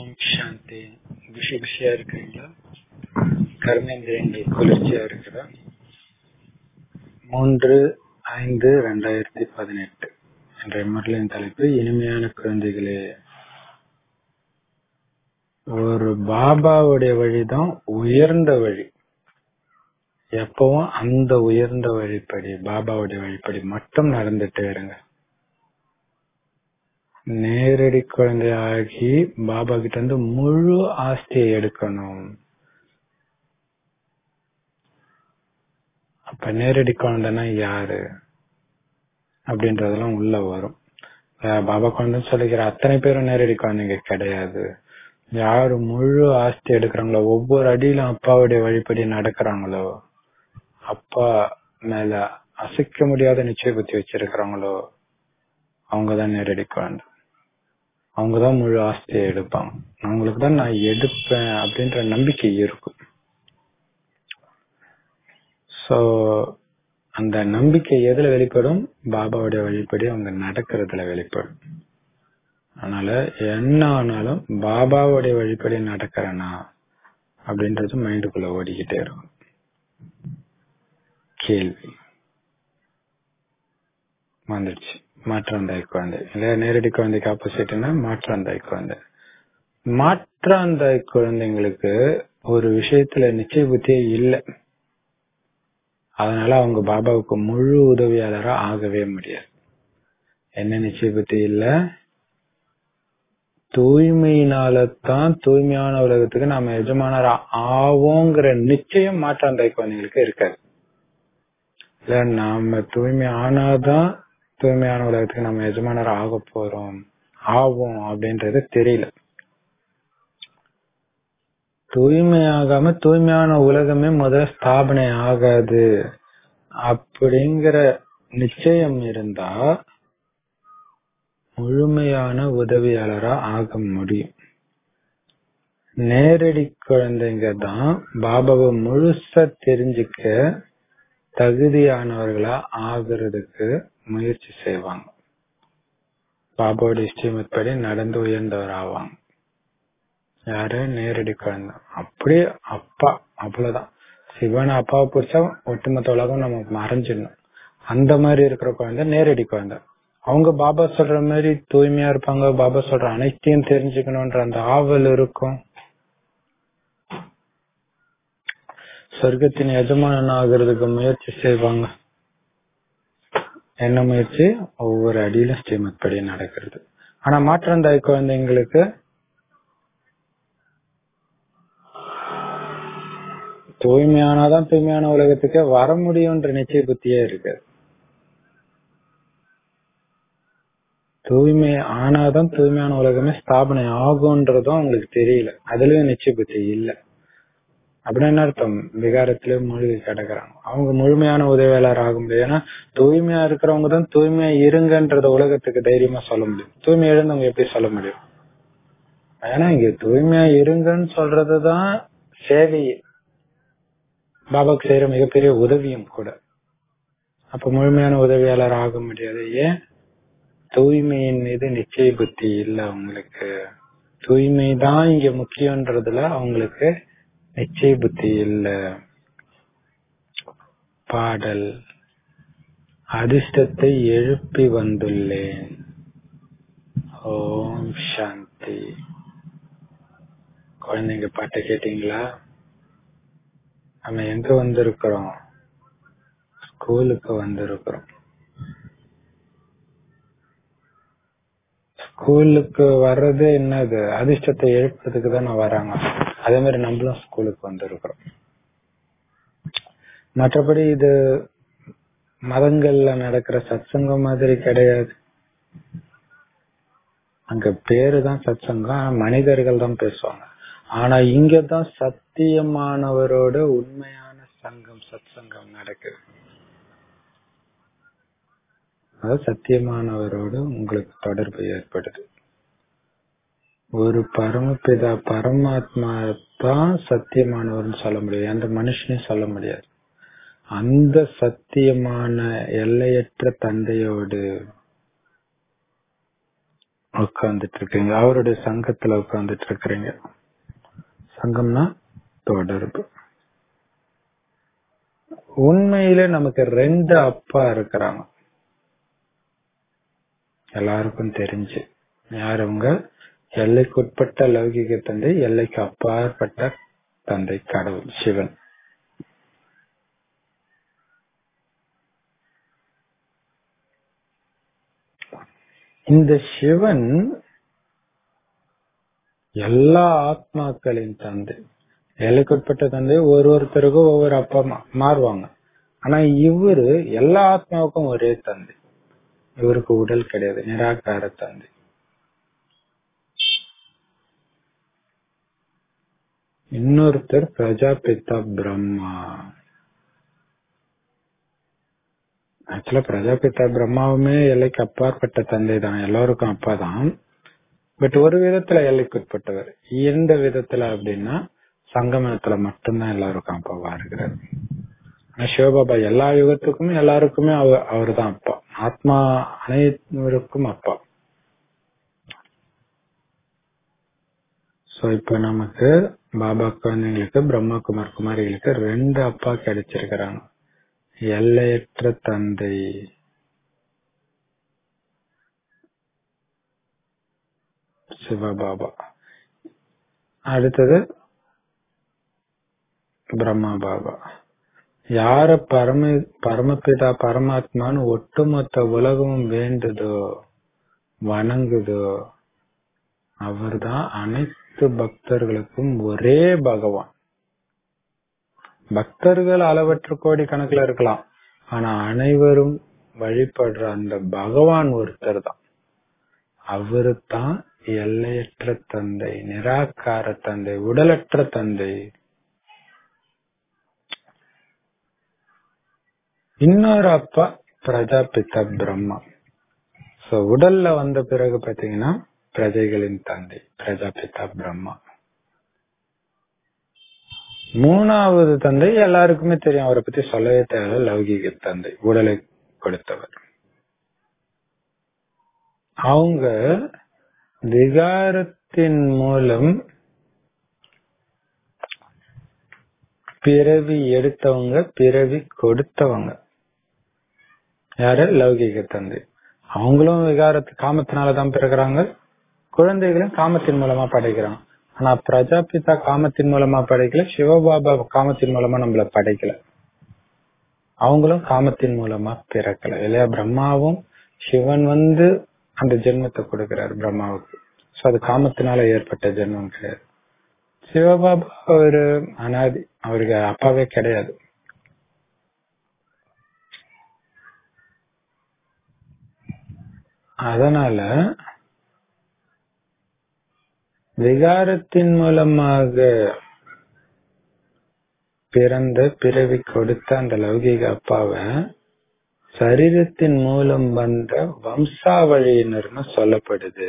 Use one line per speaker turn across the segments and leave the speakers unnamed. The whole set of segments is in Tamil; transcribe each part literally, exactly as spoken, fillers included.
ஓம் சாந்தி. குஷி குஷியா இருக்கீங்களா? கர்மேந்திரியங்கள் குளிர்ச்சியா இருக்கிறா? மூன்று ஐந்து ரெண்டாயிரத்தி பதினெட்டு என்ற முரளின் தலைப்பு இனிமையான குழந்தைகளே. ஒரு பாபாவுடைய வழிதான் உயர்ந்த வழி. எப்பவும் அந்த உயர்ந்த வழிப்படி, பாபாவுடைய வழிப்படி மட்டும் நடந்துட்டு இருங்க. நேரடி குழந்தையாகி பாபா கிட்ட இருந்து முழு ஆஸ்தியை எடுக்கணும். அப்ப நேரடி குழந்தைன்னா யாரு அப்படின்றதெல்லாம் உள்ள வரும். பாபா குழந்தைன்னு சொல்லிக்கிற அத்தனை பேரும் நேரடி குழந்தைங்க கிடையாது. யாரு முழு ஆஸ்தி எடுக்கிறாங்களோ, ஒவ்வொரு அடியிலும் அப்பாவுடைய வழிப்படி நடக்கிறாங்களோ, அப்பா மேல அசைக்க முடியாத நிச்சய புத்தி வச்சிருக்கிறாங்களோ, அவங்கதான் நேரடி குழந்தை. அவங்கதான் முழு ஆஸ்தியை எடுப்பாங்க. அவங்களுக்கு தான் நான் எடுப்பேன் அப்படின்ற நம்பிக்கை இருக்கும். சோ அந்த நம்பிக்கை எதுல வெளிப்படும்? பாபாவுடைய வழிப்படி அவங்க நடக்கிறதுல வெளிப்படும். அதனால என்ன ஆனாலும் பாபாவுடைய வழிப்படி நடக்கிறேனா அப்படின்றது மைண்டுக்குள்ள ஓடிக்கிட்டே இருக்கும். கேள்வி வந்துடுச்சு. மாற்றாந்தாய் குழந்தை இல்ல, நேரடி குழந்தைக்கு ஆப்போசிட்னா மாற்றாந்தாய் குழந்தை. மாற்றாந்தாய் குழந்தைங்களுக்கு ஒரு விஷயத்துல நிச்சய புத்தியே இல்லை. அதனால அவங்க பாபாவுக்கு முழு உதவியாளரா ஆகவே முடியாது. என்ன நிச்சய புத்தி இல்ல? தூய்மையினாலதான் தூய்மையான உலகத்துக்கு நாம எஜமானரா ஆவோங்கிற நிச்சயம் மாற்றாந்தாய் குழந்தைங்களுக்கு இருக்காது. இல்ல, நாம தூய்மை ஆனாதான் தூய்மையான உலகத்துக்கு நம்ம எஜமானர் ஆக போறோம் ஆவோம் அப்படின்றது தெரியல. தூய்மையாகாம தூய்மையான உலகமே முதல் ஸ்தாபனை ஆகாது அப்படிங்கிற நிச்சயம் இருந்தா முழுமையான உதவியாளரா ஆக முடியும். நேரடி குழந்தைங்க தான் பாபாவை முழுசா தெரிஞ்சுக்க தகுதியானவர்களா ஆகிறதுக்கு முயற்சி செய்வாங்க. பாபாவோட ஸ்ரீமத்படி நடந்து உயர்ந்தவர் ஆவாங்க. யாரு? நேரடி குழந்தை. அப்படியே அப்பா, அவ்வளவுதான். சிவன் அப்பாவை பிடிச்சா ஒட்டுமொத்த உலகம் நம்ம மறைஞ்சிடணும். அந்த மாதிரி இருக்கிற குழந்தை நேரடி குழந்தை. அவங்க பாபா சொல்ற மாதிரி தூய்மையா இருப்பாங்க. பாபா சொல்ற அனைத்தையும் தெரிஞ்சுக்கணும்ன்ற அந்த ஆவல் இருக்கும். சொர்க்கத்தின் எஜமானன் ஆகிறதுக்கு முயற்சி செய்வாங்க. என்ன முயற்சி? ஒவ்வொரு அடியிலும் ஸ்ரீமத் படி நடக்கிறது. ஆனா மாற்றாந்தாய் குழந்தைங்களுக்கு தூய்மையானாதான் தூய்மையான உலகத்துக்கு வர முடியும்ன்ற நிச்சய புத்தியே இருக்கு. தூய்மை ஆனாதான் தூய்மையான உலகமே ஸ்தாபனை ஆகும்ன்றதும் அவங்களுக்கு தெரியல. அதுலயும் நிச்சய புத்தி இல்லை. அப்படின்னு என்ன அர்த்தம்? விகாரத்திலே மூழ்கி கிடக்குறாங்க. அவங்க முழுமையான உதவியாளர் ஆக முடியும். ஏன்னா தூய்மையா இருக்கிறவங்க தான் தூய்மையா இருங்கன்றத உலகத்துக்கு தைரியமா சொல்ல முடியும். தூய்மை எழுந்தவங்க எப்படி சொல்ல முடியும்? ஏன்னா இங்க தூய்மையா இருங்கன்னு சொல்றதுதான் சேவை, பாபாக்கு செய்யற மிகப்பெரிய உதவியும் கூட. அப்ப முழுமையான உதவியாளர் ஆக முடியாது. ஏன்? தூய்மையின் மீது நிச்சய புத்தி இல்லை அவங்களுக்கு. தூய்மைதான் இங்க முக்கியன்றதுல அவங்களுக்கு நிச்சய புத்தி இல்ல. பாடல். அதிர்ஷ்டத்தை எழுப்பி வந்துள்ளேன். ஓம் சாந்தி. குழந்தைங்க பாட்டை கேட்டீங்களா? நம்ம எங்க வந்திருக்கிறோம்? ஸ்கூலுக்கு வந்திருக்கிறோம். ஸ்கூலுக்கு வர்றது என்னது? அதிர்ஷ்டத்தை எழுப்புறதுக்கு தானே வராங்க. அதே மாதிரி நம்மளும் ஸ்கூலுக்கு வந்திருக்கிறோம். மற்றபடி இது மதங்கள்ல நடக்கிற சத்சங்கம் மாதிரி கிடையாது. அங்க பேருதான் சத்சங்கம், மனிதர்கள் தான் பேசுவாங்க. ஆனா இங்கதான் சத்தியமானவரோட உண்மையான சங்கம், சத்சங்கம் நடக்குது. அதாவது சத்தியமானவரோடு உங்களுக்கு தொடர்பு ஏற்படுது. ஒரு பரமபிதா பரமாத்மா தான் சத்தியமானவர்னு சொல்ல முடியாது. அந்த மனுஷனையும் சொல்ல முடியாது. அந்த சத்தியமான எல்லையற்ற தந்தையோடு உட்கார்ந்துட்டு இருக்கீங்க, அவருடைய சங்கத்துல உட்கார்ந்துட்டு இருக்கிறீங்க. சங்கம்னா தொடர்பு. உண்மையிலே நமக்கு ரெண்டு அப்பா இருக்கிறாங்க, எல்லாருக்கும் தெரிஞ்சு. யார் அவங்க? எல்லைக்குட்பட்ட லௌகிக தந்தை, எல்லைக்கு அப்பாற்பட்ட தந்தை கடவுள் சிவன். இந்த சிவன் எல்லா ஆத்மாக்களின் தந்தை. எல்லைக்குட்பட்ட தந்தை ஒரு ஒருத்தருக்கும் ஒவ்வொரு அப்பா மாறுவாங்க. ஆனா இவரு எல்லா ஆத்மாவுக்கும் ஒரே தந்தை. இவருக்கு உடல் கிடையாது, நிராகார தந்தை. இன்னொருத்தர் பிரஜாபிதா பிரம்மா. ஆக்சுவலா பிரஜாபிதா பிரம்மாவுமே எல்லைக்கு அப்பாற்பட்ட தந்தை தான், எல்லாருக்கும் அப்பா தான். பட் ஒரு விதத்துல எல்லைக்குட்பட்டவர். எந்த விதத்துல அப்படின்னா சங்கமத்துல மட்டும்தான் எல்லாருக்கும் அப்பாவா இருக்கிறார். சிவபாபா எல்லா யுகத்துக்குமே எல்லாருக்குமே அவர் தான் அப்பா. ஆத்மா அனைவருக்கும் அப்பா. சோ இப்ப நமக்கு பாபா குழந்தைங்களுக்கு, பிரம்மா குமார் குமாரிகளுக்கு ரெண்டு அப்பா கிடைச்சிருக்கிறாங்க. எல்லையற்ற தந்தை சிவபாபா, அடுத்தது பிரம்மா பாபா. யார பரம பரமபிதா பரமாத்மான்னு ஒட்டுமொத்த உலகமும் வேண்டுதோ வணங்குதோ அவர்தான் அனைத்து பக்தர்களுக்கும் ஒரே பகவான். பக்தர்கள் அளவற்ற கோடி கணக்குல இருக்கலாம், ஆனா அனைவரும் வழிபடுற அந்த பகவான் ஒருத்தர் தான். அவரு தான் எல்லையற்ற தந்தை, நிராகார தந்தை, உடலற்ற தந்தை. இன்னொரு அப்பா பிரஜாபிதா பிரம்மா. சோ உடல்ல வந்த பிறகு பாத்தீங்கன்னா பிரஜைகளின் தந்தை பிரஜாபிதா பிரம்மா. மூணாவது தந்தை எல்லாருக்குமே தெரியும், அவரை பத்தி சொல்லவே தேவை, லௌகிக தந்தை, உடலை கொடுத்தவர். அவங்க விகாரத்தின் மூலம் பிறவி எடுத்தவங்க, பிறவி கொடுத்தவங்க. யாரு? லௌகிக தந்தை. அவங்களும் விகாரத்து காமத்தினாலதான் பிறகுறாங்க, குழந்தைகளும் காமத்தின் மூலமா படைக்கிறாங்க. ஆனா பிரஜாபிதா காமத்தின் மூலமா படைக்கல, சிவபாபா காமத்தின் மூலமா நம்மள படைக்கல. அவங்களும் காமத்தின் மூலமா பிறக்கல இல்லையா? பிரம்மாவும் சிவன் வந்து அந்த ஜென்மத்தை கொடுக்கிறாரு பிரம்மாவுக்கு. சோ அது காமத்தினால ஏற்பட்ட ஜென்மம் கிடையாது. சிவபாபா ஒரு அனாதி, அவருக்கு அப்பாவே கிடையாது. அதனால விகாரத்தின் மூலமாக பிறந்த பிறவி கொடுத்த அந்த லௌகிக அப்பாவை சரீரத்தின் மூலம் வந்த வம்சாவழியினர்னு சொல்லப்படுது.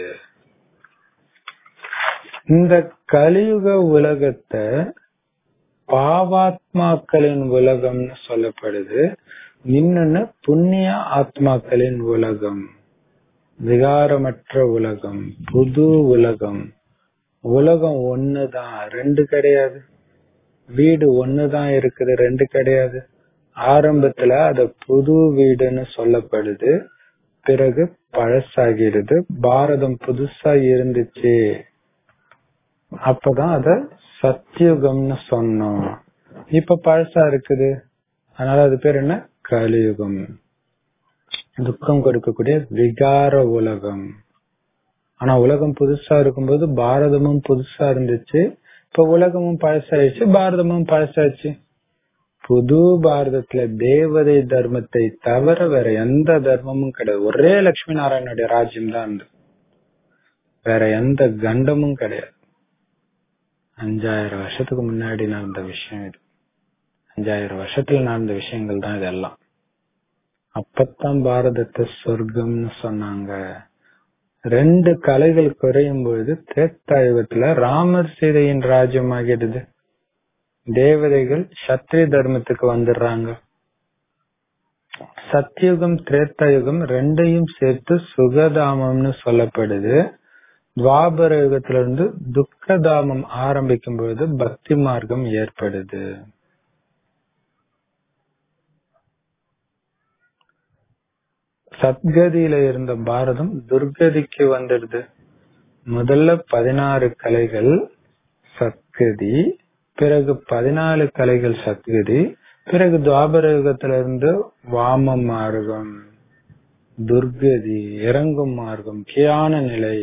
இந்த கலியுக உலகத்தை பாவாத்மாக்களின் உலகம்னு சொல்லப்படுது. இன்னொன்னு புண்ணிய ஆத்மாக்களின் உலகம், விகாரமற்ற உலகம், புது உலகம். உலகம் ஒண்ணுதான், ரெண்டு கிடையாது. வீடு ஒண்ணுதான் இருக்குது, ரெண்டு கிடையாது. ஆரம்பத்துல அத புது வீடுன்னு சொல்லப்படுது, பிறகு பழசாகிடுது. பாரதம் புதுசா இருந்துச்சு, அப்பதான் அத சத்தியுகம்னு சொன்னோம். இப்ப பழசா இருக்குது, அதனால அது பேர் என்ன? கலியுகம். துக்கம் கொடுக்கக்கூடிய விகார உலகம். ஆனா உலகம் புதுசா இருக்கும்போது பாரதமும் புதுசா இருந்துச்சு, இப்ப உலகமும் பழசாயிடுச்சு, பாரதமும் பழசாச்சு. புது பாரதத்துல தேவதை தர்மத்தை தவிர வேற எந்த தர்மமும் கிடையாது. ஒரே லட்சுமி நாராயணனுடைய ராஜ்யம் தான் இருந்தது, வேற எந்த கண்டமும் கிடையாது. அஞ்சாயிரம் வருஷத்துக்கு முன்னாடி நடந்த விஷயம் இது. அஞ்சாயிரம் வருஷத்துல நடந்த விஷயங்கள் தான் இதெல்லாம். அப்பத்தான் பாரதத்தை சொர்க்கம்னு சொன்னாங்க. ரெண்டு கலைகள் குறையும் பொழுது திரேதாயுகத்துல ராமர் சீதையின் ராஜ்யம் ஆகிடுது. தேவதைகள் சத்திரிய தர்மத்துக்கு வந்துடுறாங்க. சத்யுகம் திரேதாயுகம் ரெண்டையும் சேர்த்து சுகதாமம்னு சொல்லப்படுது. துவாபர யுகத்திலிருந்து துக்கதாமம் ஆரம்பிக்கும் பொழுது பக்தி மார்க்கம் ஏற்படுது. சத்கதியில இருந்த பாரதம் துர்கதிக்கு வந்துடுது. முதல்ல பதினாறு கலைகள் சத்கதி, பிறகு பதினாலு கலைகள் சத்கதி, பிறகு துவாபர யுகத்திலிருந்து வாம மார்க்கம், துர்கதி, இறங்கும் மார்க்கம், கீழான நிலை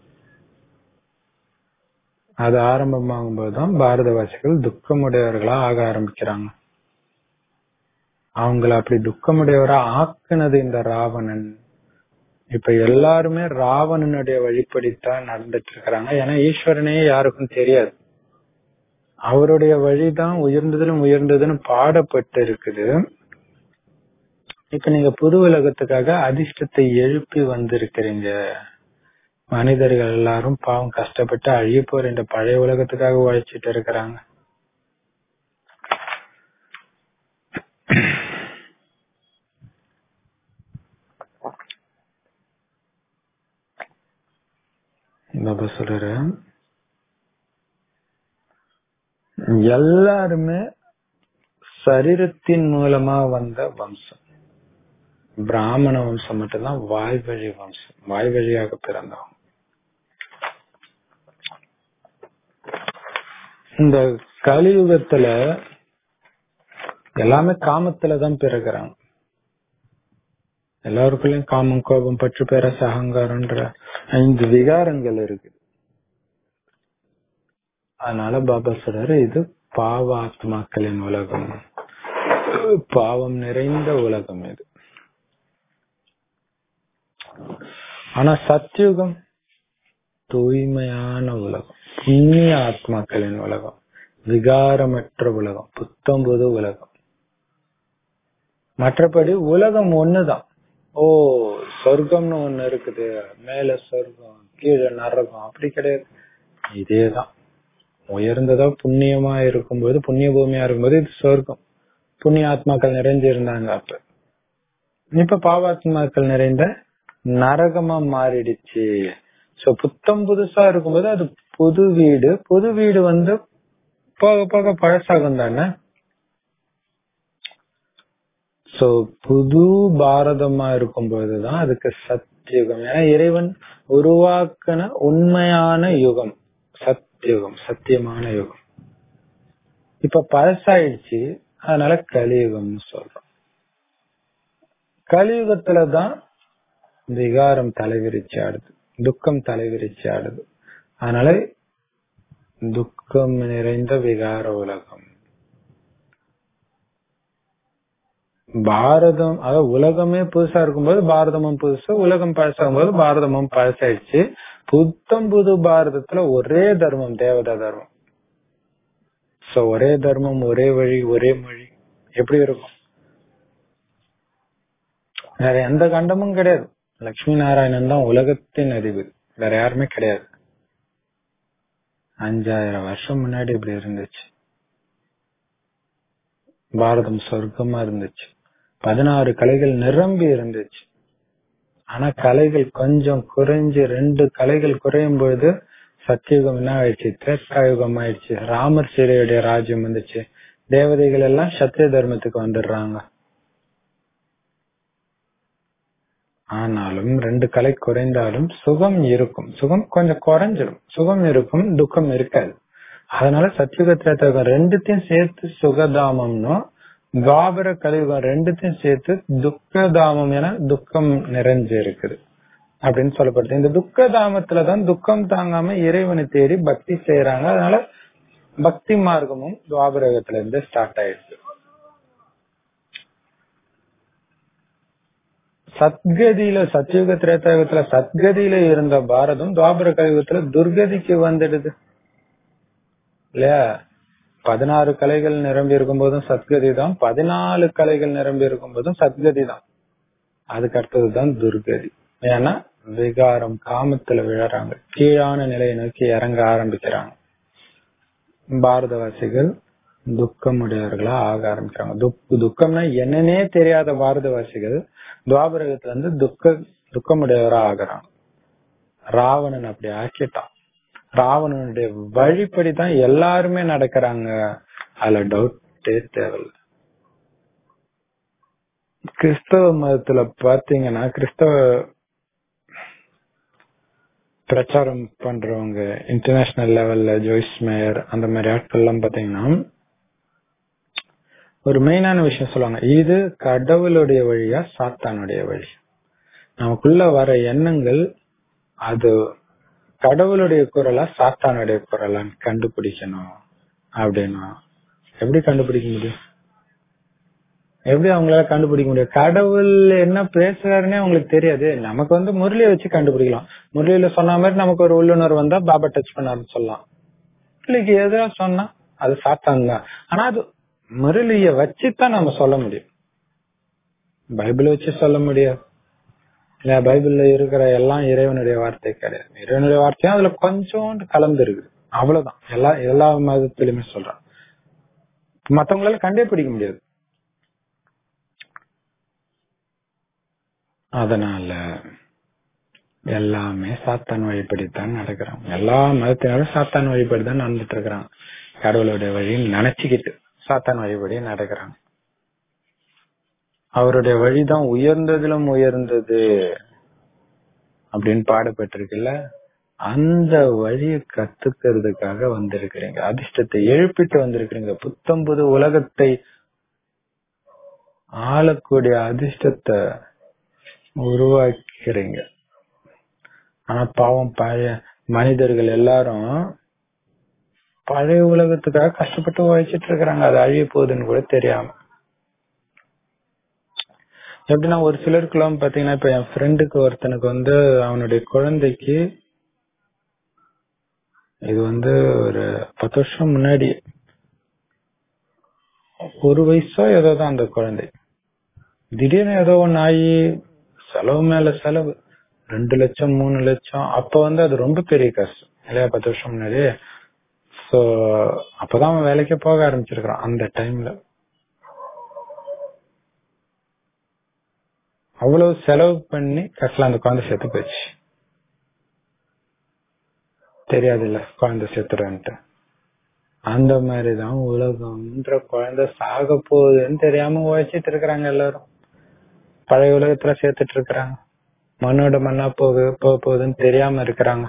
அது ஆரம்பமாகும் போதுதான் பாரதவாசிகள் துக்கமுடையவர்களா ஆக ஆரம்பிக்கிறாங்க. அவங்கள அப்படி துக்கமுடையவரா ஆக்குனது இந்த ராவணன். இப்ப எல்லாருமே ராவணனுடைய வழிபடித்தான் நடந்துட்டு இருக்கிறாங்க. ஏன்னா ஈஸ்வரனே யாருக்கும் தெரியாது. அவருடைய வழிதான் உயர்ந்ததிலும் உயர்ந்ததுன்னு பாடப்பட்டு இருக்குது. இப்ப நீங்க புது உலகத்துக்காக அதிர்ஷ்டத்தை எழுப்பி வந்திருக்கிறீங்க. மனிதர்கள் எல்லாரும் பாவம் கஷ்டப்பட்டு அழிய போற இந்த பழைய உலகத்துக்காக உழைச்சிட்டு இருக்கிறாங்க. பாபா சொல்ற எல்லாருமே சரீரத்தின் மூலமா வந்த வம்சம். பிராமண வம்சம் மட்டும்தான் வாய் வழி வம்சம், வாய் வழியாக பிறந்தவங்க. இந்த கலியுகத்துல எல்லாமே காமத்துலதான் பிறகுறாங்க. எல்லாருக்குள்ளயும் காமம், கோபம், பற்று, பேரசு, அகங்காரம்ன்ற ஐந்து விகாரங்கள் இருக்கு. அதனால பாபா சொல்றாரு, இது பாவாத்மாக்களின் உலகம், பாவம் நிறைந்த உலகம் இது. ஆனா சத்யுகம் தூய்மையான உலகம், புண்ணிய ஆத்மாக்களின் உலகம், விகாரமற்ற உலகம், புத்தம்புது உலகம். மற்றபடி உலகம் ஒண்ணுதான். ஓ சொர்க்கம்னு ஒண்ணு இருக்குது, மேல சொர்க்கம் கீழே நரகம், அப்படி கிடையாது. இதேதான். உயர்ந்ததா புண்ணியமா இருக்கும்போது, புண்ணிய பூமியா இருக்கும்போது இது சொர்க்கம், புண்ணிய ஆத்மாக்கள் நிறைஞ்சு இருந்தாங்க. அப்ப இப்ப பாவாத்மாக்கள் நிறைந்த நரகமா மாறிடுச்சு. சோ புத்தம் புதுசா இருக்கும்போது அது புது வீடு. புது வீடு வந்து போக போக பழசாகும் தானே. சோ புது பாரதமா இருக்கும்போதுதான் அதுக்கு சத்யுகம். ஏன்னா இறைவன் உருவாக்கின உண்மையான யுகம் சத்யுகம், சத்தியமான யுகம். இப்ப பழசாயிடுச்சு, அதனால கலியுகம்னு சொல்றோம். கலியுகத்துலதான் விகாரம் தலைவிரிச்சு ஆடுது, துக்கம் தலைவிரிச்சு ஆடுது. அதனால துக்கம் நிறைந்த விகார உலகம். பாரதம், அதாவது உலகமே புதுசா இருக்கும்போது பாரதமும் புதுசு, உலகம் பழசாகும் போது பாரதமும் பழசாயிடுச்சு. புத்தம் புது பாரதத்துல ஒரே தர்மம், தேவதா தர்மம். சோ ஒரே தர்மம், ஒரே வழி, ஒரே மொழி. எப்படி இருக்கும்? வேற எந்த கண்டமும் கிடையாது. லட்சுமி நாராயணன் தான் உலகத்தின் அதிபதி, வேற யாருமே கிடையாது. அஞ்சாயிரம் வருஷம் முன்னாடி இப்படி இருந்துச்சு. பாரதம் சொர்க்கமா இருந்துச்சு. பதினாறு கலைகள் நிரம்பி இருந்துச்சு. ஆனா கலைகள் கொஞ்சம் குறைஞ்சு, ரெண்டு கலைகள் குறையும் பொழுது சத்தியுகம் என்ன ஆயிடுச்சு? திரேதாயுகம் ஆயிடுச்சு. ராமர் சீதையுடைய ராஜ்யம் வந்துச்சு. தேவதைகள் எல்லாம் சத்திய தர்மத்துக்கு வந்துடுறாங்க. ஆனாலும் ரெண்டு கலை குறைந்தாலும் சுகம் இருக்கும். சுகம் கொஞ்சம் குறைஞ்சிடும், சுகம் இருக்கும், துக்கம் இருக்காது. அதனால சத்தியுக திரேதாயுகம் ரெண்டுத்தையும் சேர்த்து சுகதாமம்னும், துவாபர கலியுகம் ரெண்டுத்தையும் சேர்த்து துக்கதாமம் என துக்கம் நிறைஞ்சு இருக்குது அப்படின்னு சொல்லப்படுது. இந்த துக்கதாமத்துலதான் துக்கம் தாங்காம இறைவனை தேடி பக்தி செய்யறாங்க. அதனால பக்தி மார்க்கமும் துவாபரகத்துல இருந்து ஸ்டார்ட் ஆயிடுச்சு. சத்கதியில, சத்தியுக திரேதாயுகத்துல சத்கதியில இருந்த பாரதம் துவாபர கலியுகத்துல துர்கதிக்கு வந்துடுது இல்லையா? பதினாறு கலைகள் நிரம்பி இருக்கும் போதும் சத்கதி தான், பதினாலு கலைகள் நிரம்பி இருக்கும் போதும் சத்கதி தான். அதுக்கு அடுத்ததுதான் துர்கதி. ஏன்னா விகாரம், காமத்துல விழறாங்க, கீழான நிலையை நோக்கி இறங்க ஆரம்பிக்கிறாங்க. பாரதவாசிகள் துக்கமுடையவர்களா ஆக ஆரம்பிக்கிறாங்க. துக் துக்கம்னா என்னன்னே தெரியாத பாரதவாசிகள் துவாபரகத்துல இருந்து துக்க துக்கமுடையவரா ஆகுறாங்க. ராவணன் அப்படி ஆக்கிட்டான். ராவணனுடைய வழிப்படிதான் எல்லாருமே நடக்கிறாங்க. அதுல டவுட்டே தேவையில்லை. கிறிஸ்தவ மதத்துல பாத்தீங்கன்னா கிறிஸ்தவ பிரச்சாரம் பண்றவங்க இன்டர்நேஷனல் லெவல்ல ஜோய்ஸ் மேயர் அந்த மாதிரி ஆட்கள் எல்லாம் பாத்தீங்கன்னா ஒரு மெயினான விஷயம் சொல்லுவாங்க, இது கடவுளுடைய வழியா சாத்தானுடைய வழி. நமக்குள்ள வர எண்ணங்கள் அது கடவுளுடைய குரலா சாத்தானுடைய குரலான்னு கண்டுபிடிக்கணும். அப்படின்னா எப்படி கண்டுபிடிக்க முடியும்? எப்படி அவங்களால கண்டுபிடிக்க முடியும்? கடவுள் என்ன பேசுறாருன்னே அவங்களுக்கு தெரியாது. நமக்கு வந்து முரளியை வச்சு கண்டுபிடிக்கலாம். முரளியில சொன்ன மாதிரி நமக்கு ஒரு உள்ளுணர்வு வந்தா பாபா டச் பண்ணாருன்னு சொல்லலாம். முரளிக்கு எதிராக சொன்னா அது சாத்தான் தான். ஆனா அது முரளிய வச்சுதான் நம்ம சொல்ல முடியும். பைபிளை வச்சு சொல்ல முடியாது. இல்ல பைபிள்ல இருக்கிற எல்லாம் இறைவனுடைய வார்த்தை கிடையாது. இறைவனுடைய வார்த்தையும் அதுல கொஞ்சோண்டு கலந்து இருக்கு, அவ்வளவுதான். எல்லா எல்லா மதத்திலுமே சொல்றேன். மத்தவங்களால கண்டே பிடிக்க முடியாது. அதனால எல்லாமே சாத்தான் வழிபடித்தான் நடக்கிறாங்க. எல்லா மதத்தினரும் சாத்தான் வழிபடிதான் நடந்துட்டு இருக்கிறாங்க. கடவுளுடைய வழின்னு நினைச்சுக்கிட்டு சாத்தான் வழிபடி நடக்கிறாங்க. அவருடைய வழிதான் உயர்ந்ததிலும் உயர்ந்தது அப்படின்னு பாடப்பட்டிருக்குல்ல. அந்த வழியை கத்துக்கிறதுக்காக வந்திருக்கிறீங்க. அதிர்ஷ்டத்தை எழுப்பிட்டு வந்திருக்கிறீங்க. புத்தம் புது உலகத்தை ஆளக்கூடிய அதிர்ஷ்டத்தை உருவாக்கிறீங்க. ஆனா பாவம் பழைய மனிதர்கள் எல்லாரும் பழைய உலகத்துக்காக கஷ்டப்பட்டு உழைச்சிட்டு இருக்கிறாங்க. அது அழிய போகுதுன்னு கூட தெரியாம. எப்படின்னா ஒரு சிலருக்குலாம் பாத்தீங்கன்னா, இப்ப என் ஃப்ரெண்டுக்கு ஒருத்தனுக்கு வந்து அவனுடைய குழந்தைக்கு இது வந்து ஒரு பத்து வருஷம் முன்னாடி ஒரு வயசோ ஏதோதான் அந்த குழந்தை. திடீர்னு ஏதோ ஒன்னு ஆகி செலவு மேல செலவு ரெண்டு லட்சம் மூணு லட்சம். அப்ப வந்து அது ரொம்ப பெரிய கஷ்டம் இல்லையா? பத்து வருஷம் முன்னாடி. சோ அப்பதான் அவன் வேலைக்கே போக ஆரம்பிச்சிருக்கான். அந்த டைம்ல அவ்வளவு செலவு பண்ணி கஷ்டம் அந்த குழந்தை செத்து போச்சு. தெரியாது இல்ல குழந்தை செத்துறன்ட்டு. அந்த மாதிரிதான் உலகம்ன்ற குழந்தை சாக போகுதுன்னு தெரியாம உழைச்சிட்டு இருக்கிறாங்க எல்லாரும். பழைய உலகத்துல சேர்த்துட்டு இருக்கிறாங்க. மண்ணோட மண்ணா போக போக போகுதுன்னு தெரியாம இருக்கிறாங்க.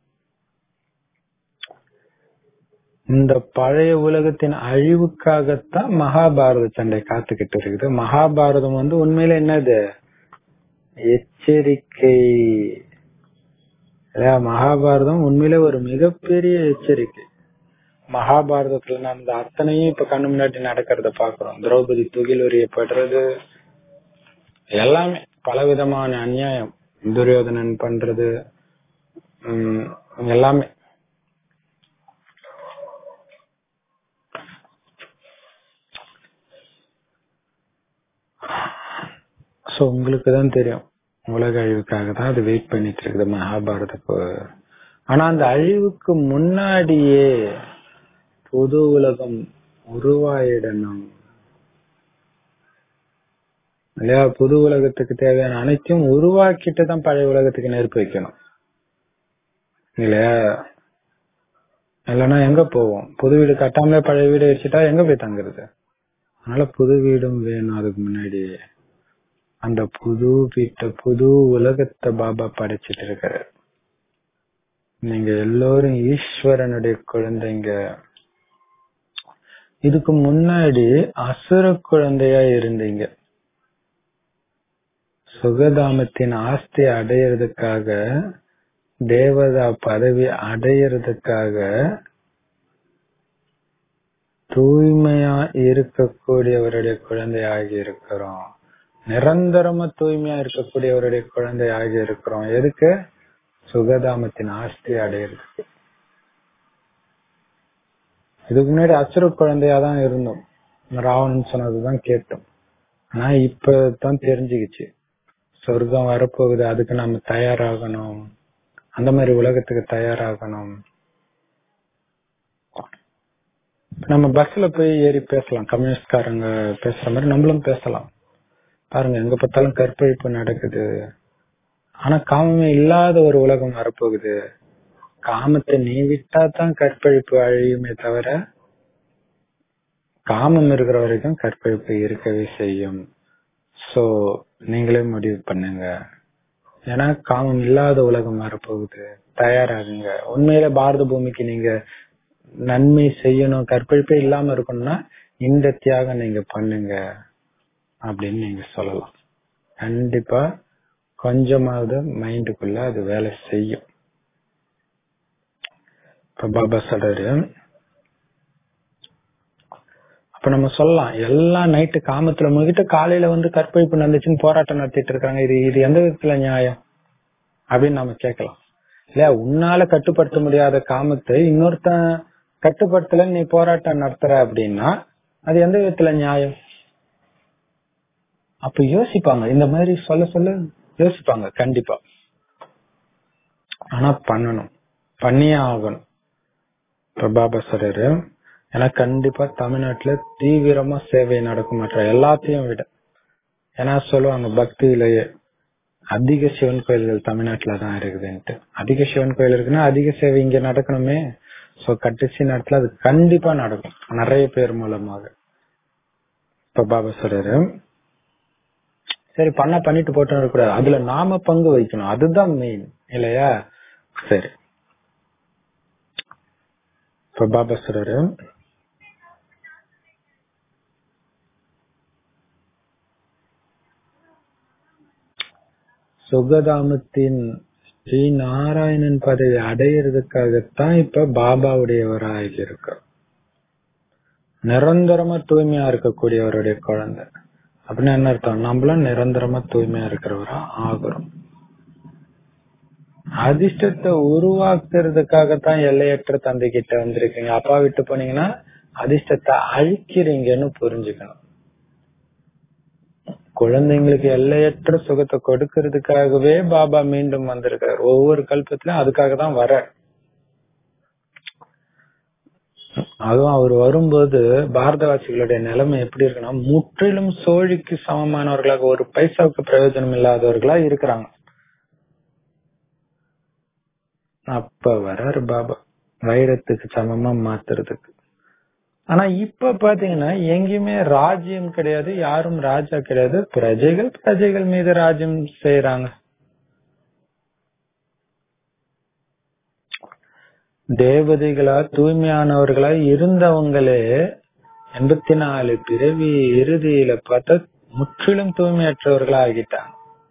இந்த பழைய உலகத்தின் அழிவுக்காகத்தான் மகாபாரத சண்டை காத்துக்கிட்டு இருக்குது. மகாபாரதம் வந்து உண்மையில என்னது? எச்சரிக்கை. மகாபாரதம் உண்மையில ஒரு மிகப்பெரிய எச்சரிக்கை. மகாபாரதத்துல நடந்த அத்தனையும் இப்ப கண்ணு முன்னாடி நடக்கிறத பாக்குறோம். திரௌபதி துகில் உரியப்படுறது எல்லாமே பலவிதமான அநியாயம் துரியோதனன் பண்றது உம் எல்லாமே. சோ உங்களுக்கு தான் தெரியும் உலக அழிவுக்காக தான் அது வெயிட் பண்ணிட்டு இருக்குது மகாபாரதக்கு. ஆனா அந்த அழிவுக்கு முன்னாடியே புது உலகம் உருவாயிடணும் இல்லையா? புது உலகத்துக்கு தேவையான அனைத்தையும் உருவாக்கிட்டு தான் பழைய உலகத்துக்கு நெருப்பு வைக்கணும் இல்லையா? இல்லைன்னா எங்க போவோம்? புது வீடு கட்டாமலே பழைய வீடு வச்சுட்டா எங்க போய் தங்குறது? அதனால புது வீடும் வேணும். அதுக்கு முன்னாடி அந்த புது வீட்டை புது உலகத்தை பாபா படைச்சிட்டு இருக்காரு. நீங்க எல்லோரும் ஈஸ்வரனுடைய குழந்தைங்க. இதுக்கு முன்னாடி அசுர குழந்தையா இருந்தீங்க. சுகதாமத்தின் ஆஸ்தி அடையிறதுக்காக, தேவதா பதவி அடையிறதுக்காக தூய்மையா இருக்கக்கூடியவருடைய குழந்தை ஆகி இருக்கிறோம். நிரந்தரமா தூய்மையா இருக்கக்கூடியவருடைய குழந்தை ஆகி இருக்கிறோம். எதுக்கு? சுகதாமத்தின் ஆஸ்தி அடையிறதுக்கு. இதுக்கு முன்னாடி அசுர குழந்தையாதான் இருந்தோம். ராவணன் சொன்னதுதான் கேட்டோம். ஆனா இப்பதான் தெரிஞ்சுக்கிச்சு சொர்க்கம் வரப்போகுது. அதுக்கு நம்ம தயாராகணும். அந்த மாதிரி உலகத்துக்கு தயாராகணும். நம்ம பஸ்ல போய் ஏறி பேசலாம், கம்யூனிஸ்ட்காரங்க பேசுற மாதிரி நம்மளும் பேசலாம். பாருங்க எங்க பார்த்தாலும் கற்பழிப்பு நடக்குது, ஆனா காமமே இல்லாத ஒரு உலகம் வரப்போகுது. காமத்தை நீ விட்டா தான் கற்பழிப்பு அழியுமே தவிர காமம் இருக்கிற வரைக்கும் கற்பழிப்பு இருக்கவே செய்யும். சோ நீங்களே முடிவு பண்ணுங்க. ஏன்னா காமம் இல்லாத உலகம் வரப்போகுது, தயாராகுங்க. உண்மையில பாரத பூமிக்கு நீங்க நன்மை செய்யணும், கற்பழிப்பே இல்லாம இருக்கணும்னா இந்த தியாகம் நீங்க பண்ணுங்க அப்படின்னு நீங்க சொல்லலாம். கண்டிப்பா கொஞ்சமாவது மைண்டுக்குள்ள அது வேலை செய்யும். இப்ப பாபா சொல்றாரு, அப்ப நம்ம சொல்லலாம் எல்லாம் நைட்டு காமத்துல மூழ்கிட்டு காலையில வந்து கற்பழிப்பு நடந்துச்சுன்னு போராட்டம் நடத்திட்டு இருக்காங்க, இது இது எந்த விதத்துல நியாயம் அப்படின்னு நாம கேட்கலாம். இல்ல, உன்னால கட்டுப்படுத்த முடியாத காமத்தை இன்னொருத்தன் கட்டுப்படுத்தல நீ போராட்டம் நடத்துற அப்படின்னா அது எந்த விதத்துல நியாயம்? அப்ப யோசிப்பாங்க, இந்த மாதிரி சொல்ல சொல்ல யோசிப்பாங்க கண்டிப்பா. ஆனா பண்ணணும், பண்ணியே ஆகணும். பாபா சொல்றாரு, ஏன்னா கண்டிப்பா தமிழ்நாட்டுல தீவிரமா சேவை நடக்கும் மற்ற எல்லாத்தையும் விட. ஏன்னா சொல்லுவாங்க பக்தியிலேயே அதிக சிவன் கோயில்கள் தமிழ்நாட்டுலதான் இருக்குதுன்ட்டு. அதிக சிவன் கோயில் இருக்குன்னா அதிக சேவை இங்க நடக்கணுமே. சோ கடைசி நேரத்துல அது கண்டிப்பா நடக்கும், நிறைய பேர் மூலமாக. இப்ப பாபா சொல்றாரு, சரி பண்ண பண்ணிட்டு போட்டு இருக்கக்கூடாது, அதுல நாம பங்கு வைக்கணும், அதுதான் மெயின் இல்லையா? சரி, இப்ப பாபா சொல்றாரு, சுகதாமத்தின் ஸ்ரீ நாராயணன் பதவி அடையிறதுக்காகத்தான் இப்ப பாபாவுடையவராக இருக்க, நிரந்தரமா தூய்மையா இருக்கக்கூடியவருடைய குழந்தை. அப்படின்னு என்ன அர்த்தம்? நம்மளும் நிரந்தரமா தூய்மையா இருக்கிறவரா ஆகிறோம். அதிர்ஷ்டத்தை உருவாக்குறதுக்காகத்தான் எல்லையற்ற தந்தை கிட்ட வந்திருக்கீங்க. அப்பா விட்டு போனீங்கன்னா அதிர்ஷ்டத்தை அழிக்கிறீங்கன்னு புரிஞ்சுக்கணும். குழந்தைங்களுக்கு எல்லையற்ற சுகத்தை கொடுக்கறதுக்காகவே பாபா மீண்டும் வந்திருக்காரு. ஒவ்வொரு கல்பத்திலும் அதுக்காக தான் வர. அதுவும் அவர் வரும்போது பாரதவாசிகளுடைய நிலைமை எப்படி இருக்குன்னா, முற்றிலும் சோழிக்கு சமமானவர்களாக, ஒரு பைசாவுக்கு பிரயோஜனம் இல்லாதவர்களா இருக்கிறாங்க. அப்ப வர்றாரு பாபா வைரத்துக்கு சமமா மாத்துறதுக்கு. ஆனா இப்ப பாத்தீங்கன்னா எங்கேயுமே ராஜ்யம் கிடையாது, யாரும் ராஜா கிடையாது, பிரஜைகள் பிரஜைகள் மீது ராஜ்யம் செய்யறாங்க. தேவதைகளா தூய்மையானவர்களா இருந்தவங்களே எண்பத்தி நாலு பிறவி இறுதியில பார்த்தா முற்றிலும் தூய்மையற்றவர்களா ஆகிட்டாங்க.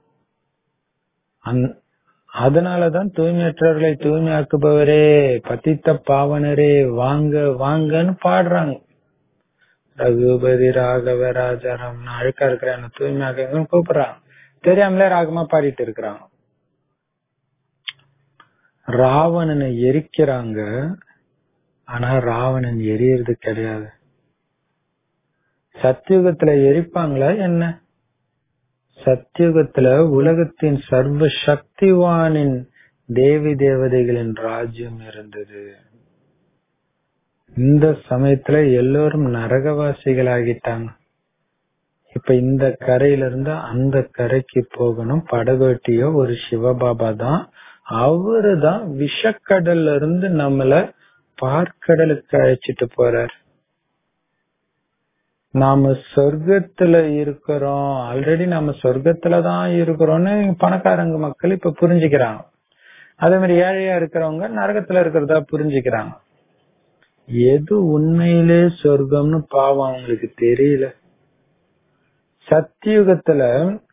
அதனாலதான் தூய்மையற்றவர்களை தூய்மையாக்குபவரே, பதித்த பாவனரே வாங்க வாங்கன்னு பாடுறாங்க. ரகுபதி ராகவ ராஜாராம் அழுக்கா இருக்கிற தூய்மையாக கூப்பிடுறாங்க, தெரியாமலே ராகமா பாடிட்டு இருக்கிறாங்க. ராவணனை எரிக்கிறாங்க, ஆனா ராவணன் எரியறது கிடையாது. சத்தியுகத்துல எரிப்பாங்களா என்ன? சத்தியுகத்துல உலகத்தின் சர்வ சக்திவானின் தேவி தேவதைகளின் ராஜ்யம் இருந்தது. இந்த சமயத்துல எல்லோரும் நரகவாசிகள் ஆகிட்டாங்க. இப்ப இந்த கரையில இருந்து அந்த கரைக்கு போகணும். படகோட்டியோ ஒரு சிவபாபா தான், அவரு தான் விஷக்கடல்ல இருந்து நம்மள பார்க்கடலுக்கு அழைச்சிட்டு போறார். நாம சொர்க்கத்துல இருக்கிறோம், ஆல்ரெடி நாம சொர்க்கத்துலதான் இருக்கிறோம்னு பணக்காரங்க மக்கள் இப்ப புரிஞ்சுக்கிறாங்க. அதே மாதிரி ஏழையா இருக்கிறவங்க நரகத்துல இருக்கிறதா புரிஞ்சுக்கிறாங்க. எது உண்மையிலே சொர்க்கம்னு பாவம் அவங்களுக்கு தெரியல. சத்தியுகத்துல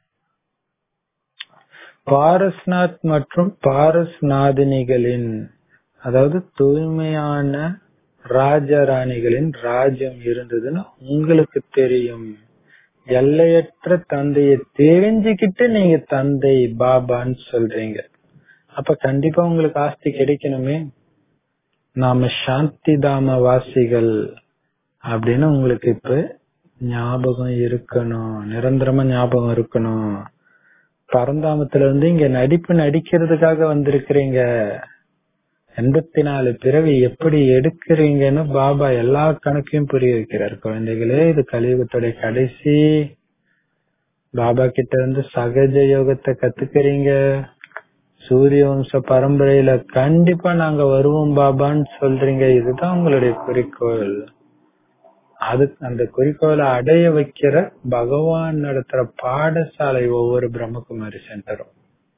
பாரஸ்நாத் மற்றும் பாரஸ்நாதினிகளின், அதாவது தூய்மையான ராஜராணிகளின் ராஜ்யம் இருந்ததுன்னு உங்களுக்கு தெரியும். எல்லையற்ற தந்தையை தெரிஞ்சுக்கிட்டு நீங்க தந்தை பாபான்னு சொல்றீங்க. அப்ப கண்டிப்பா உங்களுக்கு ஆஸ்தி கிடைக்கணுமே. நாம சாந்தி தாம வாசிகள் அப்படின்னு உங்களுக்கு இப்ப ஞாபகம் இருக்கணும், நிரந்தரமா ஞாபகம் இருக்கணும். பரந்தாமத்துல இருந்து இங்க நடிப்பு நடிக்கிறதுக்காக வந்திருக்கிறீங்க. எண்பத்தி நாலு பிறவி எப்படி எடுக்கிறீங்கன்னு பாபா எல்லா கணக்கையும் புரிய வைக்கிறார். குழந்தைகளே, இது கலியுகத்துடைய கடைசி. பாபா கிட்ட இருந்து சகஜ யோகத்தை கத்துக்கிறீங்க. சூரிய வம்ச பரம்பரையில கண்டிப்பா நாங்க வருவோம் பாபான்னு சொல்றீங்க. இதுதான் உங்களுடைய குறிக்கோள். அது அந்த குறிக்கோளை அடைய வைக்கிற பகவான் நடத்துற பாடசாலை ஒவ்வொரு பிரம்மகுமாரி சென்டரும்.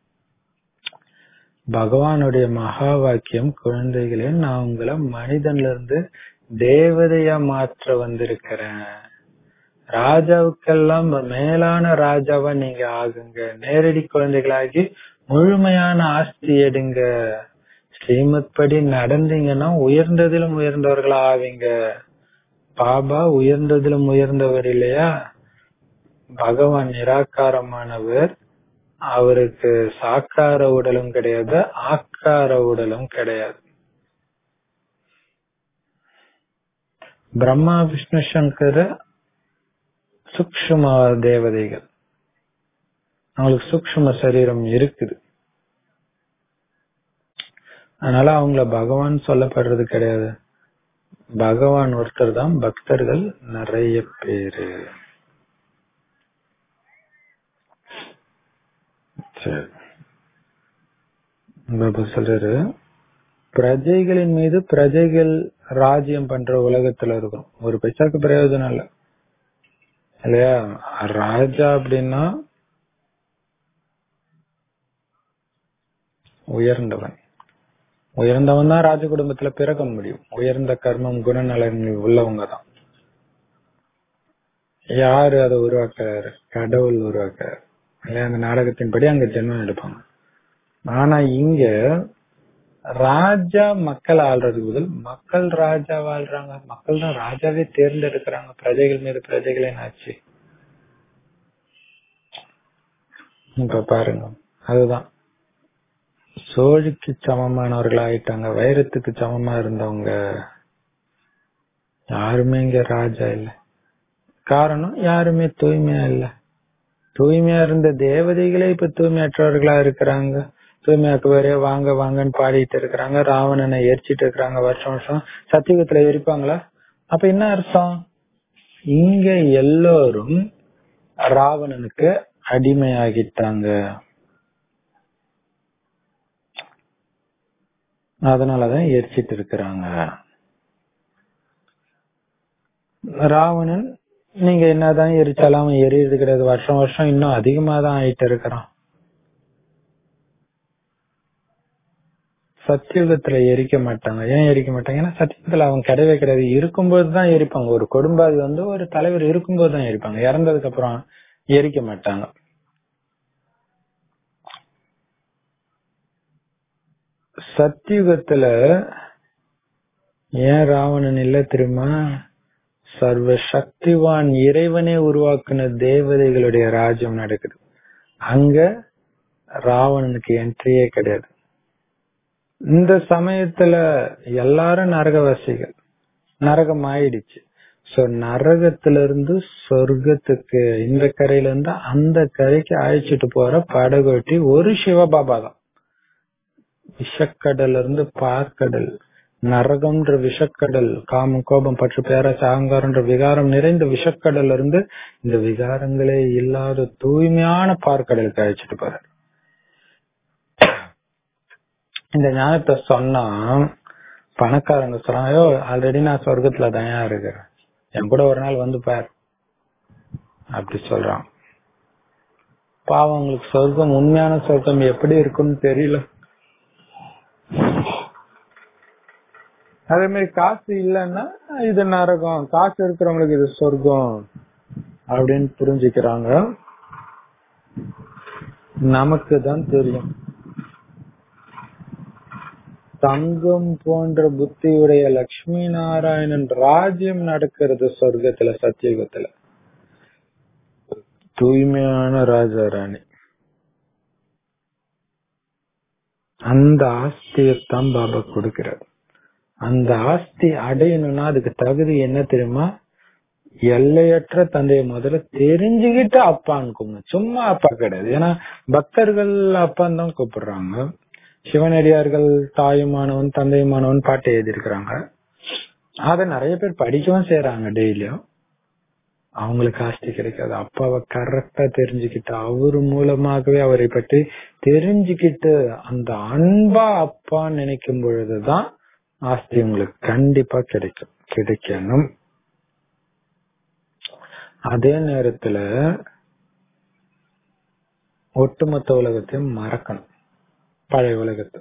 பகவானுடைய மகா வாக்கியம், குழந்தைகளே, நான் உங்களை மனிதன்ல இருந்து தேவதையா மாற்ற வந்திருக்கிறேன். ராஜாவுக்கெல்லாம் மேலான ராஜாவா நீங்க ஆகுங்க. நேரடி குழந்தைகளாகி முழுமையான ஆஸ்தி எடுங்க. ஸ்ரீமத் படி நடந்தீங்கன்னா உயர்ந்ததிலும் உயர்ந்தவர்களா ஆவீங்க. பாபா உயர்ந்ததிலும் உயர்ந்தவர் இல்லையா? பகவான் நிராகாரமானவர். அவருக்கு சாக்கார உடலும் கிடையாது, ஆக்கார உடலும் கிடையாது. பிரம்மா விஷ்ணு சங்கர சூக்ஷ்ம தேவதைகள். அவங்களுக்கு சூக்ஷ்ம சரீரம் இருக்குது. அதனால அவங்கள பகவான் சொல்லப்படுறது கிடையாது. பகவான் ஒருத்தர் தான், பக்தர்கள் நிறைய பேரு. சரி, பாபா சொல்றாரு, பிரஜைகளின் மீது பிரஜைகள் ராஜ்யம் பண்ற உலகத்துல இருக்கும். ஒரு பைசாக்கு பிரயோஜனம் இல்ல இல்லையா? ராஜா அப்படின்னா உயர்ந்தவன். உயர்ந்தவன் தான் ராஜ குடும்பத்துல பிறக்க முடியும். உயர்ந்த கர்மம் குணநலன்கள் உள்ளவங்க தான். யாரு அதை உருவாக்குறாரு? கடவுள் உருவாக்குறாரு. இல்லையா? அந்த நாடகத்தின்படி அங்க ஜென்மம் எடுப்பாங்க. ஆனா இங்க ராஜா மக்கள் ஆள்றதுக்கு பதில் மக்கள் ராஜா வாழ்றாங்க. மக்கள் தான் ராஜாவே தேர்ந்தெடுக்கிறாங்க. பிரஜைகள் மீது பிரஜைகளே ஆச்சு. இப்ப பாருங்க, அதுதான் சோழிக்கு சமமானவர்கள் ஆயிட்டாங்க. வைரத்துக்கு சமமா இருந்தவங்க யாருமே இங்க ராஜா இல்ல. காரணம், யாருமே தூய்மையா இல்ல. தூய்மையா இருந்த தேவதைகளே இப்ப தூய்மையற்றவர்களா இருக்கிறாங்க. தூய்மையாக்குவரே வாங்க வாங்கன்னு பாடிட்டு இருக்கிறாங்க. ராவணனை எரிச்சிட்டு இருக்கிறாங்க வருஷம் வருஷம். சத்தியுகத்துல எரிப்பாங்களா? அப்ப என்ன அர்த்தம்? இங்க எல்லோரும் ராவணனுக்கு அடிமையாகிட்டாங்க. அதனாலதான் எரிச்சிட்டு இருக்கிறாங்க. ராவணன் நீங்க என்னதான் எரிச்சாலும் அவன் எரியது கிடையாது. வருஷம் வருஷம் இன்னும் அதிகமா தான் ஆயிட்டு இருக்கிறான். சத்தியுகத்துல எரிக்க மாட்டாங்க. ஏன் எரிக்க மாட்டாங்க? ஏன்னா சத்தியுகத்துல அவன் கிடையவே கிடையாது. இருக்கும்போதுதான் எரிப்பாங்க. ஒரு குடும்பாதி வந்து ஒரு தலைவர் இருக்கும்போதுதான் எரிப்பாங்க. இறந்ததுக்கு அப்புறம் எரிக்க மாட்டாங்க. சத்தியுகத்துல ஏன் ராவணன் இல்ல தெரியுமா? சர்வ சக்திவான் இறைவனே உருவாக்குன தேவதைகளுடைய ராஜ்யம் நடக்குது. அங்க ராவணனுக்கு என்ட்ரியே கிடையாது. இந்த சமயத்துல எல்லாரும் நரகவாசிகள். நரகம் ஆயிடுச்சு. சோ நரகத்துல இருந்து சொர்க்கத்துக்கு இந்த கரையில இருந்து அந்த கரைக்கு அழைச்சிட்டு போற படகோட்டி ஒரு சிவபாபா தான். விஷக்கடல் இருந்து பார்க்கடல், நரகம்ன்ற விஷக்கடல், காமம் கோபம் பற்று பேராசை அகங்காரம்ன்ற விகாரம் நிறைந்த விஷக்கடல் இருந்து இந்த விகாரங்களே இல்லாத தூய்மையான பார்க்கடலுக்கு அழைச்சிட்டு போறாரு. இந்த ஞானத்தை சொன்னா பணக்காரங்க சொல்றாங்க, ஆல்ரெடி நான் சொர்க்கத்துல தயா இருக்கிறேன், என் கூட ஒரு நாள் வந்து பார் அப்படி சொல்றான். பாவம், அவங்களுக்கு சொர்க்கம், உண்மையான சொர்க்கம் எப்படி இருக்குன்னு தெரியல. அதே மாதிரி காசு இல்லைன்னா இது நரகம், காசு இருக்கிறவங்களுக்கு இது சொர்க்கம் அப்படின்னு புரிஞ்சுக்கிறாங்க. நமக்கு தான் தெரியும், தங்கம் போன்ற புத்தியுடைய லட்சுமி நாராயணன் ராஜ்யம் நடக்கிறது சொர்க்கத்துல, சத்தியுகத்துல. தூய்மையான ராஜா ராணி. அந்த ஆஸ்தியத்தான் பாபா கொடுக்கிறார். அந்த ஆஸ்தி அடையணும்னா அதுக்கு தகுதி என்ன தெரியுமா? எல்லையற்ற தந்தையை முதல்ல தெரிஞ்சுக்கிட்டு அப்பான்னு கூப்பிடணும். சும்மா அப்பா கிடையாது. ஏன்னா பக்தர்கள் அப்பான்னு தான் கூப்பிடுறாங்க. சிவனடியார்கள் தாயுமானவன் தந்தையுமானவன் பாட்டு எழுதியிருக்கிறாங்க. அத நிறைய பேர் படிக்கவும் செய்யறாங்க டெய்லியும். அவங்களுக்கு ஆஸ்தி கிடைக்காது. அப்பாவை கரெக்டா தெரிஞ்சுக்கிட்டு அவரு மூலமாகவே அவரை பற்றி தெரிஞ்சுக்கிட்டு அந்த அன்பா அப்பா நினைக்கும் பொழுதுதான் ஆஸ்தி உங்களுக்கு கண்டிப்பா கிடைக்கும், கிடைக்கணும். அதே நேரத்துல ஒட்டுமொத்த உலகத்தையும் மறக்கணும். பழைய உலகத்தை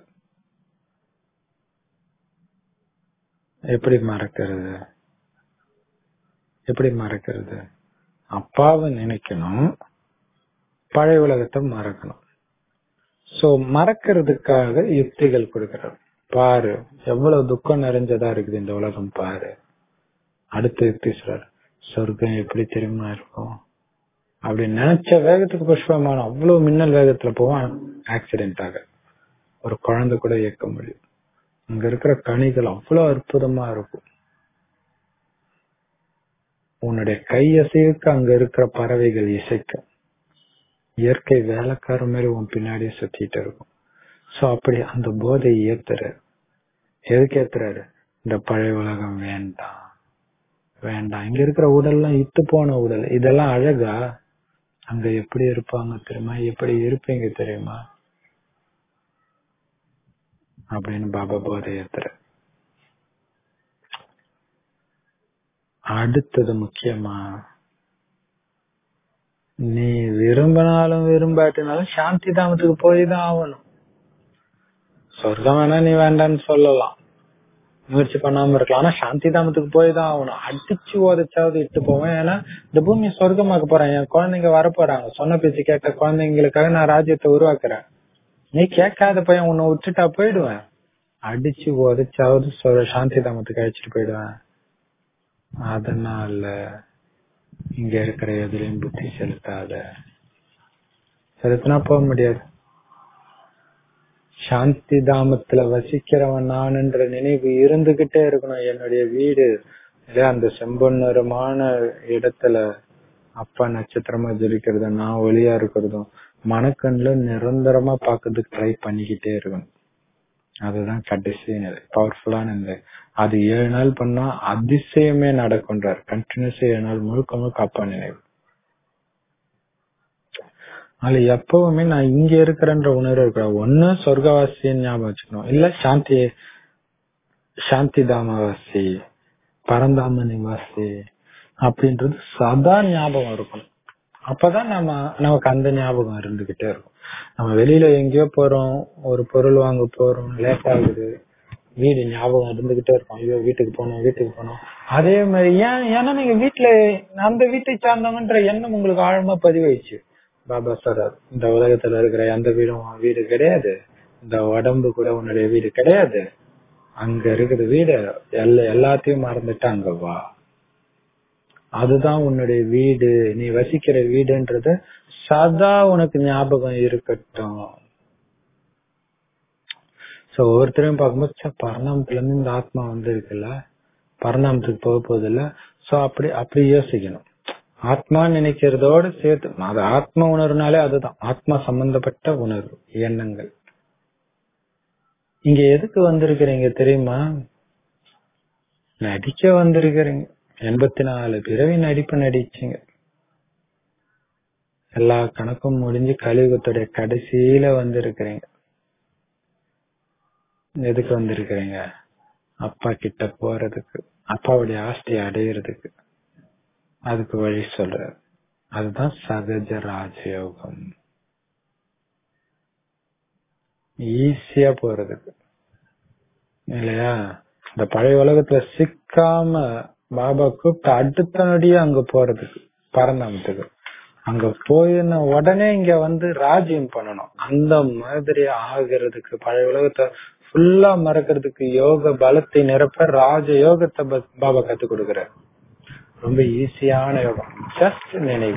எப்படி மறக்கிறது? எப்படி மறக்கிறது? அப்பாவை நினைக்கணும், பழைய உலகத்தை மறக்கணும். சோ மறக்கிறதுக்காக யுக்திகள் கொடுக்கிறார். பாரு எவ்வளவு துக்கம் நிறைஞ்சதா இருக்குது இந்த உலகம், பாரு. அடுத்த யுக்தி சொல்றார், சொர்க்கம் எப்படி தெரியுமா இருக்கும்? அப்படி நினைச்ச வேகத்துக்கு புஷ்பமான அவ்வளவு மின்னல் வேகத்துல போவான், ஆக்சிடென்ட் ஆக ஒரு குழந்தை கூட இயக்க முடியும். அங்க இருக்கிற கனிகள் அவ்வளவு அற்புதமா இருக்கும். உன்னுடைய கையசைவுக்கு அங்க இருக்கிற பறவைகள் இசைக்கும். இயற்கை வேலைக்கார மாதிரி உன் பின்னாடியே சுத்திட்டு இருக்கும். சோ அப்படி அந்த போதை ஏத்துற. எதுக்கு ஏத்துறாரு? இந்த பழைய உலகம் வேண்டாம் வேண்டாம். இங்க இருக்கிற உடல்லாம் இட்டு போன உடல், இதெல்லாம் அழகா? அங்க எப்படி இருப்பாங்க தெரியுமா? எப்படி இருப்பீங்க தெரியுமா? அப்படின்னு பாபா போதை ஏத்துற. அடுத்தது முக்கியமா, நீ விரும்பினாலும் விரும்பாட்டினாலும் சாந்தி தாமத்துக்கு போய் தான் ஆகணும். சொர்க்கம் வேணா நீ வேண்டான்னு சொல்லலாம், முயற்சி பண்ணாம இருக்கலாம், ஆனா சாந்தி தாமத்துக்கு போய் தான் ஆகணும். அடிச்சு உதச்சாவது இட்டு போவேன். ஏன்னா இந்த பூமியை சொர்க்கமாக்க போறேன், என் குழந்தைங்க வரப்போறாங்க, சொன்ன பேச்சு கேட்ட குழந்தைங்களுக்காக நான் ராஜ்யத்தை உருவாக்குறேன். நீ கேட்காத பையன் உன்னை விட்டுட்டா போயிடுவேன். அடிச்சு உதச்சாவது சாந்தி தாமத்துக்கு அழைச்சிட்டு போயிடுவேன். அதனால இங்க இருக்கிற எதுலயும் புத்தி செலுத்தாத. செலுத்தினா போக முடியாது. சாந்தி தாமத்துல வசிக்கிறவன் நான்ன்ற நினைவு இருந்துகிட்டே இருக்கணும். என்னுடைய வீடு அந்த செம்பொன்னரமான இடத்துல அப்பா நட்சத்திரமா ஜொலிக்கிறதும் நான் ஒளியா இருக்கிறதும் மனக்கண்ணுல நிரந்தரமா பாக்கிறதுக்கு ட்ரை பண்ணிக்கிட்டே இருக்கணும். அதுதான் கடைசி நிலை, பவர்ஃபுல்லான நிலை. அது ஏழு நாள் பண்ணா அதிசயமே நடக்கும்ன்றார். கண்டினியூஸா ஏழு நாள் முழுக்க முழுக்க அப்பா நினைவு. அதுல எப்பவுமே நான் இங்க இருக்கிறேன்ற உணர்வு இருக்கிற. ஒண்ணு சொர்க்கவாசின்னு ஞாபகம் வச்சுக்கணும், இல்ல சாந்தி சாந்தி தாமவாசி, பரந்தாம நிவாசி அப்படின்றது சதா ஞாபகம் இருக்கணும். அப்பதான் நம்ம நமக்கு அந்த ஞாபகம் இருந்துகிட்டே இருக்கும். நம்ம வெளியில எங்கேயோ போறோம், ஒரு பொருள் வாங்க போறோம், லேட் ஆகுது, வீடு ஞாபகம் இருந்துகிட்டே இருக்கும். ஐயோ வீட்டுக்கு போனோம் வீட்டுக்கு போனோம். அதே மாதிரி ஏன் ஏன்னா நீங்க வீட்டுல அந்த வீட்டை சார்ந்தவன்ற எண்ணம் உங்களுக்கு ஆழமா பதிவாயிடுச்சு. பாபா சொல்றாரு, இந்த உலகத்துல இருக்கிற எந்த வீடும் வீடு கிடையாது, இந்த உடம்பு கூட உன்னுடைய வீடு கிடையாது. அங்க இருக்கிற வீடு எல்லா எல்லாத்தையும் மறந்துட்டு அங்க வா, அதுதான் உன்னுடைய வீடு, நீ வசிக்கிற வீடுன்றது சதா உனக்கு ஞாபகம் இருக்கட்டும். சோ ஒவ்வொருத்தரையும் பார்க்கும்போது பரிணாமத்துல இருந்து இந்த ஆத்மா வந்து இருக்குல்ல, பரிணாமத்துக்கு போக போகுது இல்ல. சோ அப்படி அப்படி யோசிக்கணும். ஆத்மா நினைக்கிறதோடு சேர்த்து அது ஆத்மா உணர்வுனாலே அதுதான் ஆத்மா சம்பந்தப்பட்ட உணர்வு, எண்ணங்கள். இங்க எதுக்கு வந்திருக்கிறீங்க தெரியுமா? நடிக்க வந்திருக்கிறீங்க. எண்பத்தி நாலு பிறவி நடிப்பு நடிச்சீங்க. எல்லா கணக்கும் முடிஞ்சு கலியுகத்துடைய கடைசியில வந்திருக்கிறீங்க. எதுக்கு வந்திருக்கிறீங்க? அப்பா கிட்ட போறதுக்கு, அப்பாவுடைய ஆஸ்தியை அடையிறதுக்கு. அதுக்கு வழி சொல்ற. அதுதான் சகஜ ராஜயோகம். ஈஸியா போறதுக்கு இல்லையா? இந்த பழைய உலகத்துல சிக்காம பாபா கூப்பிட்டு அடுத்த நொடியே அங்க போறதுக்கு, பரந்தாமத்துக்கு. அங்க போயின உடனே இங்க வந்து ராஜ்யம் பண்ணணும். அந்த மாதிரி ஆகிறதுக்கு, பழைய உலகத்தை ஃபுல்லா மறக்கிறதுக்கு யோக பலத்தை நிரப்ப ராஜ யோகத்தை பாபா கத்து கொடுக்கிறார். ரொம்ப ஈஸியான யோகம். ஜஸ்ட் நினைவு.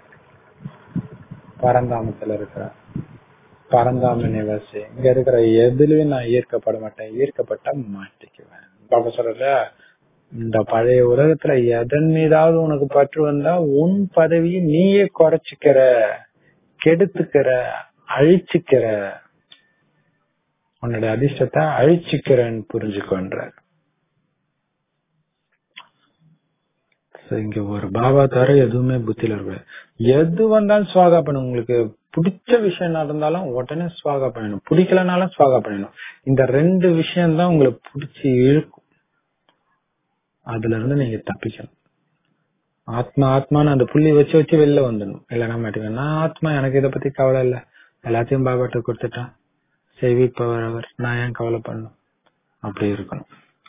பரந்தாமத்துல இருக்கிற பரந்தாம நிவாசி, இங்க இருக்கிற எதுலயும் நான் ஈர்க்கப்பட மாட்டேன், ஈர்க்கப்பட்ட மாட்டிக்குவேன். பாபா சொல்ற, இந்த பழைய உலகத்துல எதன் மீதாவது உனக்கு பற்று வந்தா உன் பதவியை நீயே குறைச்சிக்கிற, கெடுத்துக்கிற, அழிச்சுக்கிற. உன்னுடைய அதிர்ஷ்டத்தை அழிச்சுக்கிறேன்னு புரிஞ்சுக்கொன்றார். இங்க ஒரு பாபா தவிர எதுவுமே புத்தியில இருக்க. எது வந்தாலும் ஸ்வாகா பண்ணணும். உங்களுக்கு பிடிச்ச விஷயம் நடந்தாலும் உடனே ஸ்வாகா பண்ணணும், பிடிக்கலனாலும் ஸ்வாகா பண்ணணும். இந்த ரெண்டு விஷயம் தான் உங்களை பிடிச்சி இழுக்கும். அதுல இருந்து நீங்க தப்பிக்கணும். ஆத்மா ஆத்மான்னு அந்த புள்ளி வச்சு வச்சு வெளில வந்துடணும். இல்லைன்னா மாட்டேங்க நான் ஆத்மா, எனக்கு இதை பத்தி கவலை இல்லை, எல்லாத்தையும் பாபாட்ட கொடுத்துட்டான், செய்விப்பவர் அவர், நான் ஏன் கவலை பண்ணணும், அப்படி இருக்கணும்.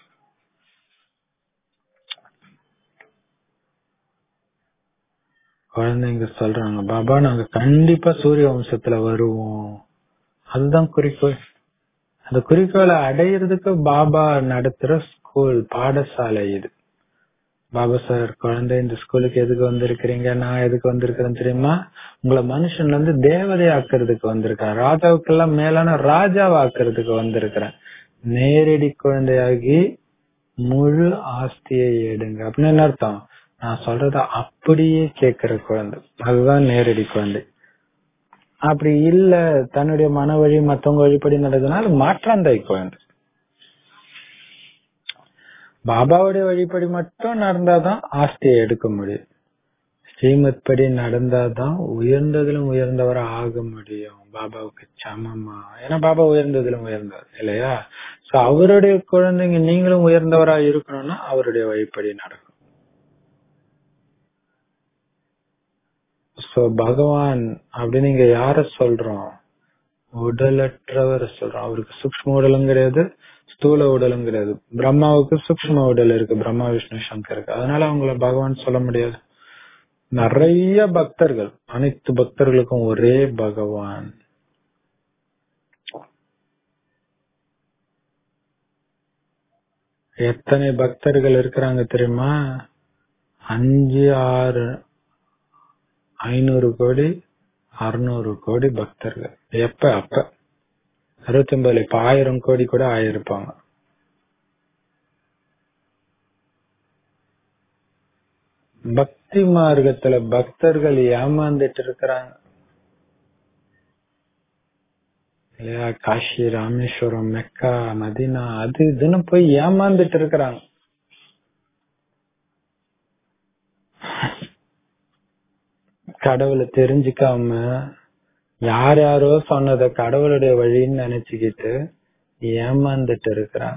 குழந்தைங்க சொல்றாங்க, பாபா நாங்க கண்டிப்பா சூரிய வம்சத்துல வருவோம். அதுதான் குறிக்கோள். அந்த குறிக்கோளை அடையிறதுக்கு பாபா நடத்துற ஸ்கூல், பாடசாலை இது. பாபா சார், குழந்தை இந்த ஸ்கூலுக்கு எதுக்கு வந்திருக்கிறீங்க, நான் எதுக்கு வந்திருக்கிறேன் தெரியுமா? உங்களை மனுஷன்ல இருந்து தேவதை ஆக்குறதுக்கு வந்திருக்கேன், ராஜாவுக்கெல்லாம் மேலான ராஜாவை ஆக்குறதுக்கு வந்திருக்கிறேன். நேரடி குழந்தையாகி முழு ஆஸ்தியை எடுங்க அப்படின்னு என்ன அர்த்தம்? நான் சொல்றத அப்படியே கேட்கிற குழந்தை, அதுதான் நேரடி குழந்தை. அப்படி இல்ல, தன்னுடைய மன வழி மத்தவங்க வழிபடி நடந்ததுனால மாற்றாந்தை குழந்தை. பாபாவுடைய வழிபடி மட்டும் நடந்தாதான் ஆஸ்தியை எடுக்க முடியும். ஸ்ரீமத் படி நடந்தாதான் உயர்ந்ததிலும் உயர்ந்தவரை ஆக முடியும், பாபாவுக்கு சமமா. ஏன்னா பாபா உயர்ந்ததிலும் உயர்ந்தவர் இல்லையா? சோ அவருடைய குழந்தைங்க நீங்களும் உயர்ந்தவரா இருக்கணும்னா அவருடைய வழிபடி நடக்கும். சோ பகவான் அப்படின்னு இங்க யார சொல்றோம்? உடலற்றவர் சொல்றோம். அவருக்கு சூக்ஷ்ம உடலும் கிடையாது, ஸ்தூல உடலும் கிடையாது. பிரம்மாவுக்கு சூக்ஷ்ம உடல் இருக்கு, பிரம்மா விஷ்ணு சங்கருக்கு. அதனால அவங்கள பகவான் சொல்ல முடியாது. நிறைய பக்தர்கள், அனைத்து பக்தர்களுக்கும் ஒரே பகவான். எத்தனை பக்தர்கள் இருக்கிறாங்க தெரியுமா? அஞ்சு ஆறு ஐநூறு கோடி அறுநூறு கோடி பக்தர்கள். எப்ப? அப்ப அறுபத்தி ஒன்பதுல இப்ப ஆயிரம் கோடி கூட ஆயிருப்பாங்க. பக்தி மார்க்கத்துல பக்தர்கள் ஏமாந்துட்டு இருக்கிறாங்க இல்லையா? காஷி, ராமேஸ்வரம், மெக்கா, மதினா, அது இதுன்னு போய் ஏமாந்துட்டு இருக்கிறாங்க. கடவுளை தெரிஞ்சுக்காம யார் யாரோ சொன்னத கடவுளுடைய வழின்னு நினைச்சுக்கிட்டு ஏமாந்துட்டு இருக்கிறாங்க.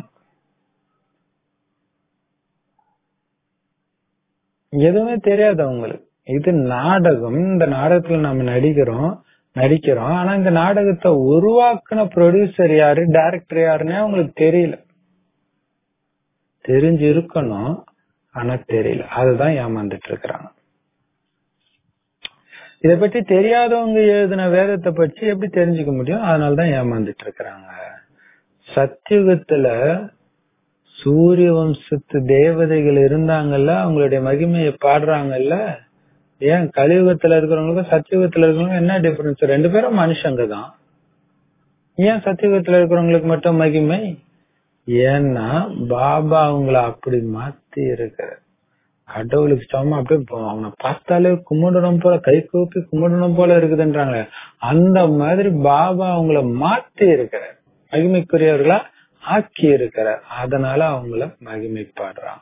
எதுவுமே தெரியாது அவங்களுக்கு. இது நாடகம், இந்த நாடகத்துல நம்ம நடிக்கிறோம் நடிக்கிறோம் ஆனா இந்த நாடகத்தை உருவாக்குன ப்ரொடியூசர் யாரு, டைரக்டர் யாருன்னே அவங்களுக்கு தெரியல. தெரிஞ்சு இருக்கணும் ஆனா தெரியல, அதுதான் ஏமாந்துட்டு இருக்கிறாங்க. இத பத்தி தெரியாதவங்க எழுதின வேதத்தை பற்றி எப்படி தெரிஞ்சுக்க முடியும்? அதனாலதான் ஏமாந்துட்டு இருக்கிறாங்க. சத்தியுகத்துல சூரிய வம்சத்து தேவதைகள் இருந்தாங்கல்ல, அவங்களுடைய மகிமையை பாடுறாங்கல்ல. ஏன் கலியுகத்துல இருக்கிறவங்களுக்கும் சத்தியுகத்துல இருக்கிறவங்க என்ன டிஃபரன்ஸ்? ரெண்டு பேரும் மனுஷங்க தான். ஏன் சத்தியுகத்துல இருக்கிறவங்களுக்கு மட்டும் மகிமை? ஏன்னா பாபா அவங்கள அப்படி மாத்தி இருக்கிற கடவுளுக்கு சமமா அப்படியே அவனை பார்த்தாலே கும்பிடணும் போல, கை கூப்பி கும்பிடணும் போல இருக்குதுன்றாங்களே, அந்த மாதிரி பாபா அவங்கள மாத்தி இருக்கிற, மகிமைக்குரியவர்களா ஆக்கி இருக்கிற. அதனால அவங்கள மகிமை பாடுறாங்க.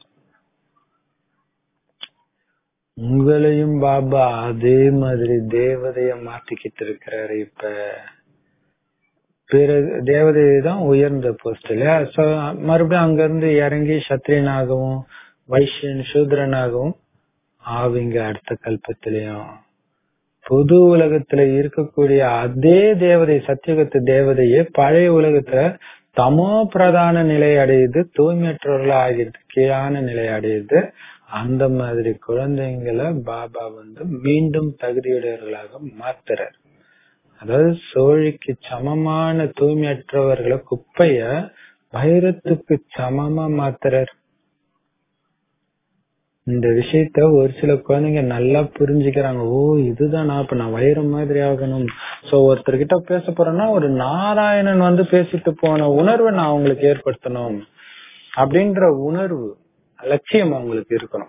உங்களையும் பாபா அதே மாதிரி தேவதைய மாத்திக்கிட்டு இருக்கிறாரு. இப்ப பிறகு தேவதை தான் உயர்ந்த போஸ்ட் இல்லையா? சோ மறுபடியும் அங்க இருந்து இறங்கி சத்திரியனாகவும் வைஷ்யன் சூத்ரனாகவும் ஆவிங்க அடுத்த கல்பத்திலையும். புது உலகத்துல இருக்கக்கூடிய அதே தேவதை, சத்தியுகத்து தேவதையே பழைய உலகத்துல தமோ பிரதான நிலை அடையுது, தூய்மையற்றவர்களா ஆகிறது, கீழான நிலை அடையுது. அந்த மாதிரி குழந்தைங்களை பாபா வந்து மீண்டும் தகுதியுடையவர்களாக மாத்துறார். அதாவது சோழிக்கு சமமான தூய்மையற்றவர்களை, குப்பைய வைரத்துக்கு சமமா மாத்துறார். இந்த விஷயத்த ஒரு சில குழந்தைங்க நல்லா புரிஞ்சுக்கிறாங்க. ஓ இதுதான் நான் இப்ப நான் வைரம் மாதிரி ஆகணும். சோ ஒருத்தர்கிட்ட பேச போறேன்னா ஒரு நாராயணன் வந்து பேசிட்டு போன உணர்வை நான் அவங்களுக்கு ஏற்படுத்தணும் அப்படின்ற உணர்வு, லட்சியம் அவங்களுக்கு இருக்கணும்.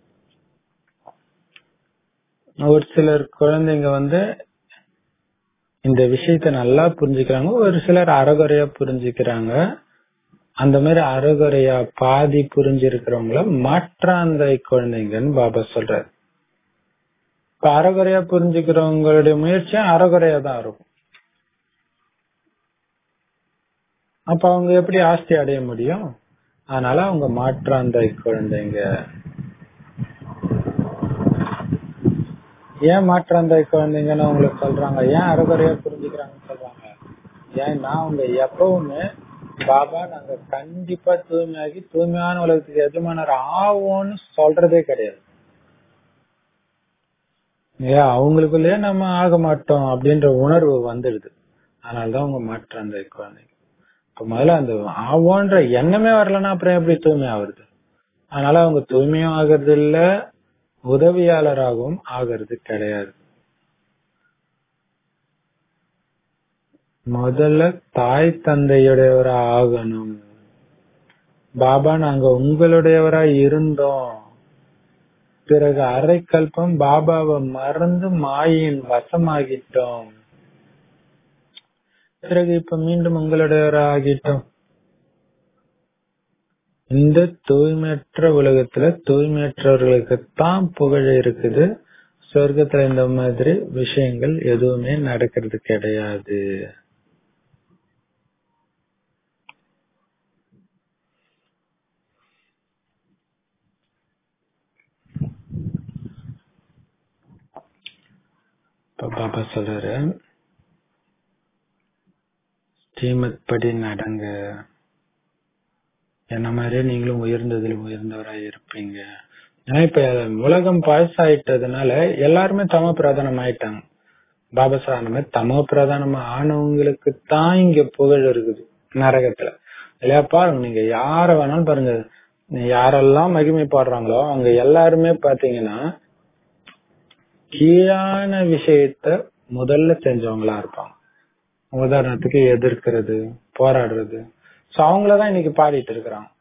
ஒரு சிலர் குழந்தைங்க வந்து இந்த விஷயத்த நல்லா புரிஞ்சுக்கிறாங்க. ஒரு சிலர் அறகுறையா புரிஞ்சுக்கிறாங்க. அந்த மாதிரி அறகுறையா பாதி புரிஞ்சிருக்கிறவங்கள மாற்றாந்தை குழந்தைங்கன்னு பாபா சொல்றாரு. இப்ப அறகுறையா புரிஞ்சுக்கிறவங்களுடைய முயற்சியும் அறகுறையா தான் இருக்கும். அப்ப அவங்க எப்படி ஆஸ்தி அடைய முடியும்? அதனால அவங்க மாற்றாந்தை குழந்தைங்க. ஏன் மாற்றாந்தை குழந்தைங்கன்னு அவங்களுக்கு சொல்றாங்க? ஏன் அறகுறையா புரிஞ்சுக்கிறாங்கன்னு சொல்றாங்க? ஏன்னா அவங்க எப்பவுமே பாபா நாங்க கண்டிப்பா தூய்மையாகி தூய்மையான உலகத்துக்கு எஜமானர் ஆவோம்னு சொல்றதே கிடையாது. ஏன் அவங்களுக்குள்ளேயே நம்ம ஆக மாட்டோம் அப்படின்ற உணர்வு வந்துடுது. அதனாலதான் அவங்க மாற்றாந்தை குழந்தைங்க. இப்ப முதல்ல அந்த ஆவோன்ற எண்ணமே வரலன்னா அப்புறம் எப்படி தூய்மை ஆகுறது? அதனால அவங்க தூய்மையும் ஆகிறது இல்ல, உதவியாளராகவும் ஆகிறது கிடையாது. முதல்ல தாய் தந்தையுடையவரா ஆகணும். பாபா நாங்க உங்களுடையவரா இருந்தோம், பிறகு அரை கல்பம் பாபாவை மறந்து மாயின் வசமாகிட்டோம், பிறகு இப்ப மீண்டும் உங்களுடையவரா ஆகிட்டோம். இந்த தூய்மையற்ற உலகத்துல தூய்மையற்றவர்களுக்குத்தான் புகழ் இருக்குது. சொர்க்கத்துல இந்த மாதிரி விஷயங்கள் எதுவுமே நடக்கிறது கிடையாது. பாபா சொல்றாரு, ஸ்ரீமத் படி நடங்க, என்ன மாதிரியே நீங்களும் உயர்ந்ததில் உயர்ந்தவராய் இருப்பீங்க. ஏன்னா இப்ப உலகம் பாயசாயிட்டதுனால எல்லாருமே தமோ பிரதானம் ஆயிட்டாங்க. பாபா சொன்ன மாதிரி தமோ பிரதானம் ஆனவங்களுக்கு தான் இங்க புகழ் இருக்குது நரகத்துல. இல்லையா? பாருங்க, நீங்க யார வேணாலும் பாருங்க, யாரெல்லாம் மகிமை பாடுறாங்களோ அவங்க எல்லாருமே பாத்தீங்கன்னா கீழான விஷயத்த முதல்ல செஞ்சவங்களா இருப்பாங்க. உதாரணத்துக்கு எதிர்க்கிறது, போராடுறது. சோ அவங்களதான் இன்னைக்கு பாடிட்டு இருக்கிறாங்க.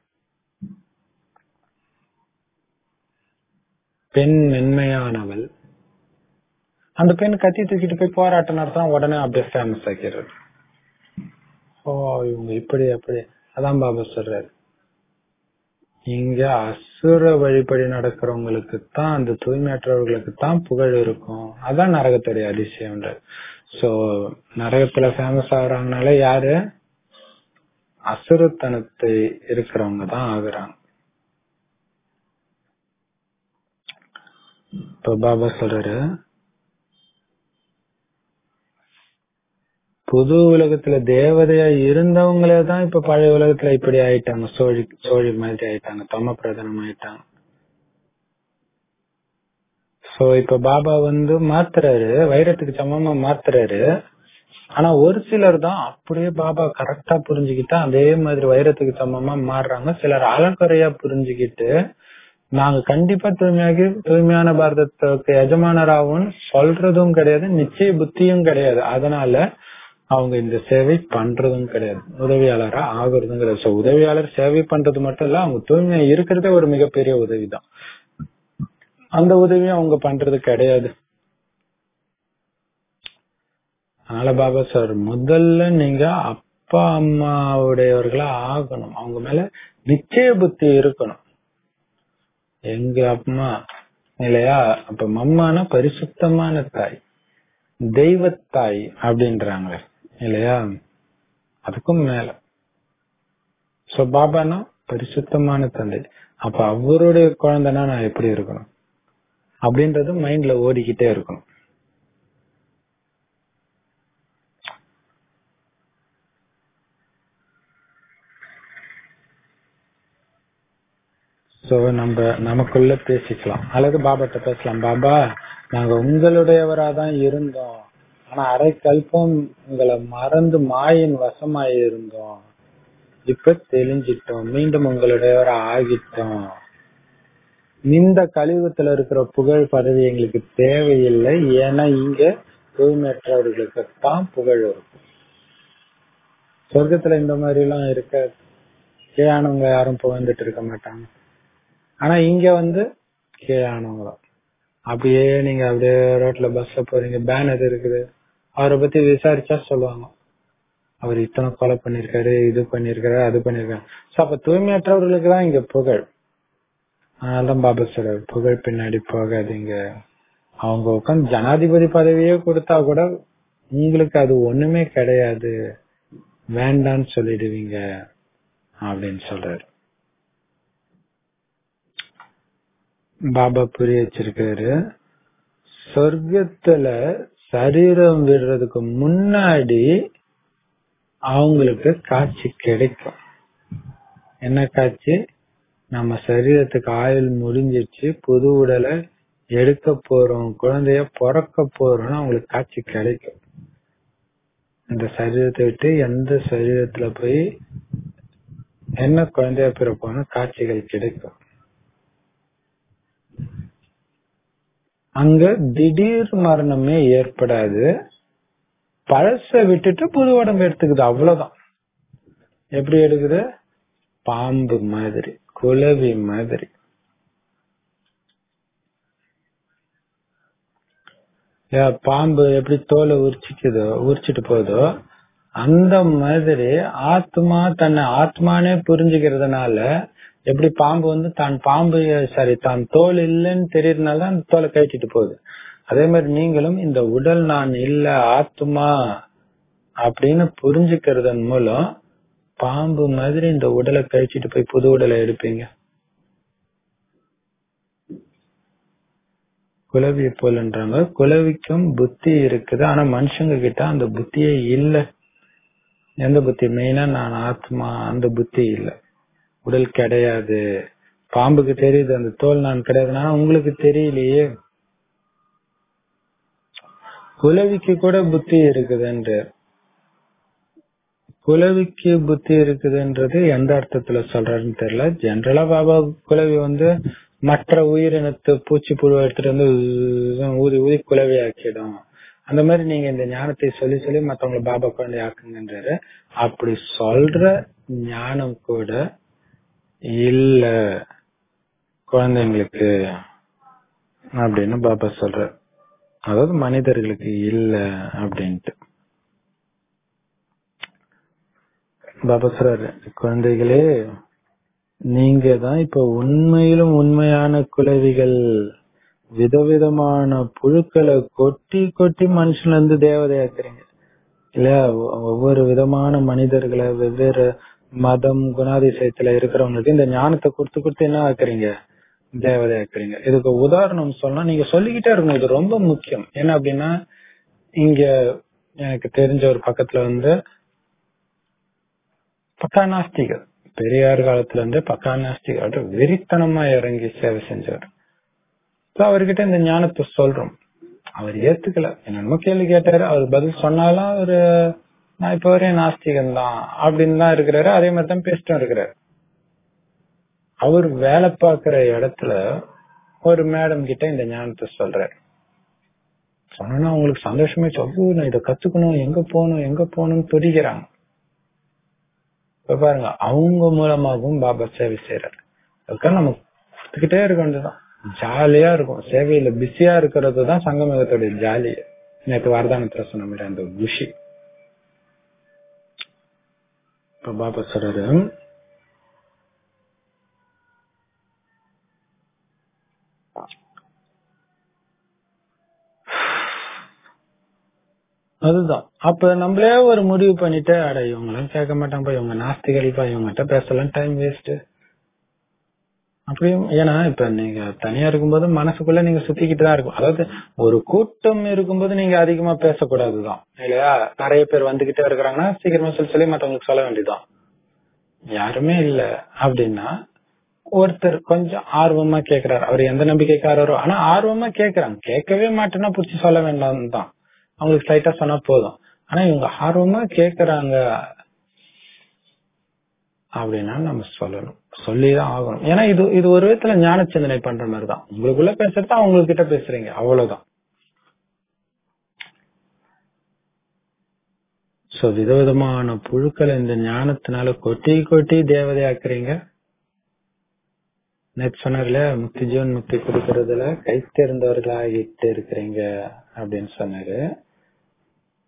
பெண் மென்மையானவள், அந்த பெண் கத்தி தூக்கிட்டு போய் போராட்டம் நடத்தினா உடனே அப்படியே ஃபேமஸ் ஆக்கிறது. ஓ இவங்க இப்படி அப்படி. அதான் பாபா சொல்றாரு, இங்க அசுர வழிபடி நடக்கிறவங்களுக்கு தான், அந்த தூய்மையற்றவர்களுக்கு தான் புகழ் இருக்கும். அதான் நரகத்துடைய அதிசயம். சோ நரகத்துல ஃபேமஸ் ஆகுறாங்கனால யாரு? அசுரத்தனத்தை இருக்கிறவங்க தான் ஆகுறாங்க. இப்ப பாபா சொல்றாரு, புது உலகத்துல தேவதையா இருந்தவங்களே தான் இப்ப பழைய உலகத்துல இப்படி ஆயிட்டாங்க, சோழி சோழி மாதிரி ஆயிட்டாங்க, தம பிரதானம் ஆயிட்டாங்க. சோ இப்ப பாபா வந்து மாத்துறாரு, வைரத்துக்கு சமமா மாத்துறாரு. ஆனா ஒரு சிலர் தான் அப்படியே பாபா கரெக்டா புரிஞ்சுக்கிட்டா அதே மாதிரி வைரத்துக்கு சமமா மாறுறாங்க. சிலர் அலக்குறையா புரிஞ்சுக்கிட்டு நாங்க கண்டிப்பா தூய்மையாகி தூய்மையான பாரதத்துக்கு எஜமானராகவும் சொல்றதும் கிடையாது, நிச்சய புத்தியும் கிடையாது. அதனால அவங்க இந்த சேவை பண்றதும் கிடையாது, உதவியாளரா ஆகுறதும் கிடையாது. சோ உதவியாளர் சேவை பண்றது மட்டும் இல்ல, அவங்க தூய்மையா இருக்கிறதே ஒரு மிகப்பெரிய உதவிதான். அந்த உதவியும் அவங்க பண்றது கிடையாது. அதனால பாபா சார், முதல்ல நீங்க அப்பா அம்மாவுடையவர்களா ஆகணும். அவங்க மேல நிச்சய புத்தி இருக்கணும். எங்க அம்மா இல்லையா? அப்ப மம்மானா பரிசுத்தமான தாய், தெய்வத்தாய் அப்படின்றாங்க இல்லையா? அதுக்கும் மேல. சோ பாபானா பரிசுத்தமான தந்தை. அப்ப அவருடைய குழந்தைனா நான் எப்படி இருக்கணும் அப்படின்றது மைண்ட்ல ஓடிக்கிட்டே இருக்கணும். சோ நம்ம நமக்குள்ள பேசிக்கலாம், அல்லது பாபாட்ட பேசலாம். பாபா, நாங்க உங்களுடையவராதான் இருந்தோம், ஆனா அரை கல்பம் உங்களை மறந்து மாயின் வசமாயி இருந்தோம், இப்ப தெளிஞ்சிட்டோம், மீண்டும் உங்களுடையவரா ஆகிட்டோம். இந்த கலியுகத்துல இருக்கிற புகழ் பதவி எங்களுக்கு தேவையில்லை, ஏன்னா இங்க தூய்மையற்றவர்களுக்கு தான் புகழ் இருக்கும். சொர்க்கத்துல இந்த மாதிரி எல்லாம் இருக்க கீழானவங்க யாரும் புகழ்ந்துட்டு இருக்க மாட்டாங்க. ஆனா இங்க வந்து கீழானவங்க தான். அப்படியே நீங்க அப்படியே ரோட்ல பஸ்ல போறீங்க, பேனர் இருக்குது, அவரை பத்தி விசாரிச்சா சொல்லுவாங்க, அவர் இத்தனை கொலை பண்ணிருக்காரு, இது பண்ணிருக்காரு, அது பண்ணிருக்காரு. சோ அப்ப தூய்மையற்றவர்களுக்கு தான் இங்க புகழ். அதனாலதான் பாபா சொல்றாரு, புகழ் பின்னாடி போகாதீங்க. அவங்க உட்காந்து ஜனாதிபதி பதவியே கொடுத்தா கூட உங்களுக்கு அது ஒண்ணுமே கிடையாது, வேண்டான்னு சொல்லிடுவீங்க அப்படின்னு சொல்றாரு. பாபா புரிய வச்சிருக்காரு, சொர்க்கத்துல சரீரம் விடுறதுக்கு முன்னாடி அவங்களுக்கு காட்சி கிடைக்கும். என்ன காட்சி? நம்ம சரீரத்துக்கு ஆயுள் முடிஞ்சிருச்சு, புது உடலை எடுக்க போறோம், குழந்தைய பிறக்க போறோம்னு அவங்களுக்கு காட்சி கிடைக்கும். இந்த சரீரத்தை விட்டு எந்த சரீரத்துல போய் என்ன குழந்தைய பிறப்போம்னு காட்சிகள் கிடைக்கும். அங்க திடீர் மரணமே ஏற்படாது, பழச விட்டுட்டு புது உடம்பு எடுத்துக்குது, அவ்வளவுதான். எப்படி எடுக்குது? பாம்பு மாதிரி, குளவி மாதிரி. பாம்பு எப்படி தோலை உரிச்சிக்குதோ உரிச்சிட்டு போதோ, அந்த மாதிரி ஆத்மா தன்னை ஆத்மானே புரிஞ்சுக்கிறதுனால, எப்படி பாம்பு வந்து தான் பாம்பு சாரி தான் தோல் இல்லைன்னு தெரியறதுனால அந்த தோலை கழிச்சிட்டு போகுது. அதே மாதிரி நீங்களும் இந்த உடல் நான் இல்ல, ஆத்மா அப்படின்னு புரிஞ்சுக்கிறதன் மூலம் பாம்பு மாதிரி இந்த உடலை கழிச்சிட்டு போய் புது உடலை எடுப்பீங்க. குளவியை போலன்றாங்க. குளவிக்கும் புத்தி இருக்குது, ஆனா மனுஷங்க கிட்ட அந்த புத்தியே இல்ல. எந்த புத்தி? மெயினா நான் ஆத்மா, அந்த புத்தி இல்ல. உடல் கிடையாது. பாம்புக்கு தெரியுது அந்த தோல் நான் கிடையாதுன்னா, உங்களுக்கு தெரியலையே. குளவிக்கு கூட புத்தி இருக்குதுன்ற, குளவிக்கு புத்தி இருக்குதுன்றது எந்த அர்த்தத்துல சொல்றாருன்னு தெரியல. ஜெனரலா பாபா குளவி வந்து மற்ற உயிரினத்து பூச்சி புழு எடுத்துட்டு வந்து ஊதி ஊதி குளவி ஆக்கிடும். அந்த மாதிரி நீங்க இந்த ஞானத்தை சொல்லி சொல்லி மத்தவங்களை பாபா குழந்தை ஆக்குங்கன்றாரு. அப்படி சொல்ற ஞானம் கூட இல்ல குழந்தைங்களுக்கு அப்படின்னு பாபா சொல்ற. அதாவது மனிதர்களுக்கு இல்ல அப்படின்ட்டு பாபா சொல்றாரு. குழந்தைகளே, நீங்க தான் இப்ப உண்மையிலும் உண்மையான குளவிகள். விதவிதமான புழுக்களை கொட்டி கொட்டி மனுஷன்ல இருந்து தேவதையாக்குறீங்க இல்ல. ஒவ்வொரு விதமான மனிதர்களை வெவ்வேறு மதம் குணாதிசயத்துல இருக்கிறவங்களுக்கு இந்த ஞானத்தை கொடுத்து கொடுத்து என்ன ஆக்குறீங்க? தேவதையாக்குறீங்க. இதுக்கு உதாரணம் சொன்னா நீங்க சொல்லிக்கிட்டே இருக்கணும். இது ரொம்ப முக்கியம். என்ன அப்படின்னா, இங்க எனக்கு தெரிஞ்ச ஒரு பக்கத்துல வந்து பக்கா நாஸ்திகர், பெரியார் காலத்துல இருந்து பக்கா நாஸ்திகர் வெறித்தனமா இறங்கி சேவை செஞ்சவர். அவர்கிட்ட இந்த ஞானத்தை சொல்றோம், அவர் ஏத்துக்கல. என்னமோ கேள்வி கேட்டாரு, அவர் பதில் சொன்னாலும் அவரு நான் இப்ப வரையும் நாஸ்திகன் தான் அப்படின்னு தான் இருக்கிறாரு. அதே மாதிரி தான் பேசிட்டும் இருக்கிறாரு. அவர் வேலை பார்க்கிற இடத்துல ஒரு மேடம் கிட்ட இந்த ஞானத்தை சொல்றாரு. சொன்னா அவங்களுக்கு சந்தோஷமே சொல்லு, நான் இதை கத்துக்கணும், எங்க போகணும் எங்க போகணும்னு துடிக்கிறாங்க. இப்ப பாருங்க, அவங்க மூலமாகவும் பாபா சேவை செய்யறாரு. அதுக்காக நம்ம கொடுத்துக்கிட்டே இருக்க வேண்டியதுதான். ஜாலியா இருக்கும். சேவையில பிஸியா இருக்கிறது தான் சங்கமேகத்துடைய ஜாலி. நேற்று வரதானத்துல சொன்ன மாதிரி அந்த குஷி. இப்ப பாபா சொல்றாரு, அதுதான். அப்ப நம்மளே ஒரு முடிவு பண்ணிட்டு, அட இவங்களும் கேட்க மாட்டாங்கப்பா, இவங்க நாஸ்திகள்ப்பா, இவங்ககிட்ட பேசலாம், டைம் வேஸ்ட் அப்படியும். ஏன்னா இப்ப நீங்க தனியா இருக்கும்போது மனசுக்குள்ள நீங்க சுத்திக்கிட்டு தான் இருக்கும். அதாவது ஒரு கூட்டம் இருக்கும்போது நீங்க அதிகமா பேசக்கூடாதுதான் இல்லையா. நிறைய பேர் வந்துகிட்டே இருக்கிறாங்கன்னா சீக்கிரமா சொல்லி சொல்லி மத்தவங்களுக்கு சொல்ல வேண்டியதுதான். யாருமே இல்ல அப்படின்னா ஒருத்தர் கொஞ்சம் ஆர்வமா கேக்குறாரு, அவர் எந்த நம்பிக்கைக்காரரோ, ஆனா ஆர்வமா கேக்குறாங்க. கேட்கவே மாட்டேன்னா புடிச்சு சொல்ல வேண்டாம் தான், அவங்களுக்கு லைட்டா சொன்னா போதும். ஆனா இவங்க ஆர்வமா கேக்குறாங்க அப்படின்னா நம்ம சொல்லணும், சொல்லிதான் ஆகணும். ஏன்னா இது இது ஒரு விதத்துல ஞான சிந்தனை பண்ற மாதிரிதான். உங்களுக்குள்ள பேசுறது அவங்க கிட்ட பேசுறீங்க, அவ்வளவுதான். சோ விதவிதமான புழுக்களை இந்த ஞானத்தினால கொட்டி கொட்டி தேவதையாக்குறீங்க. நேற்று சொன்னார்ல, முக்தி ஜீவன் முக்தி கொடுக்கறதுல கை தேர்ந்தவர்கள் ஆகிட்டு இருக்கிறீங்க அப்படின்னு சொன்னாரு.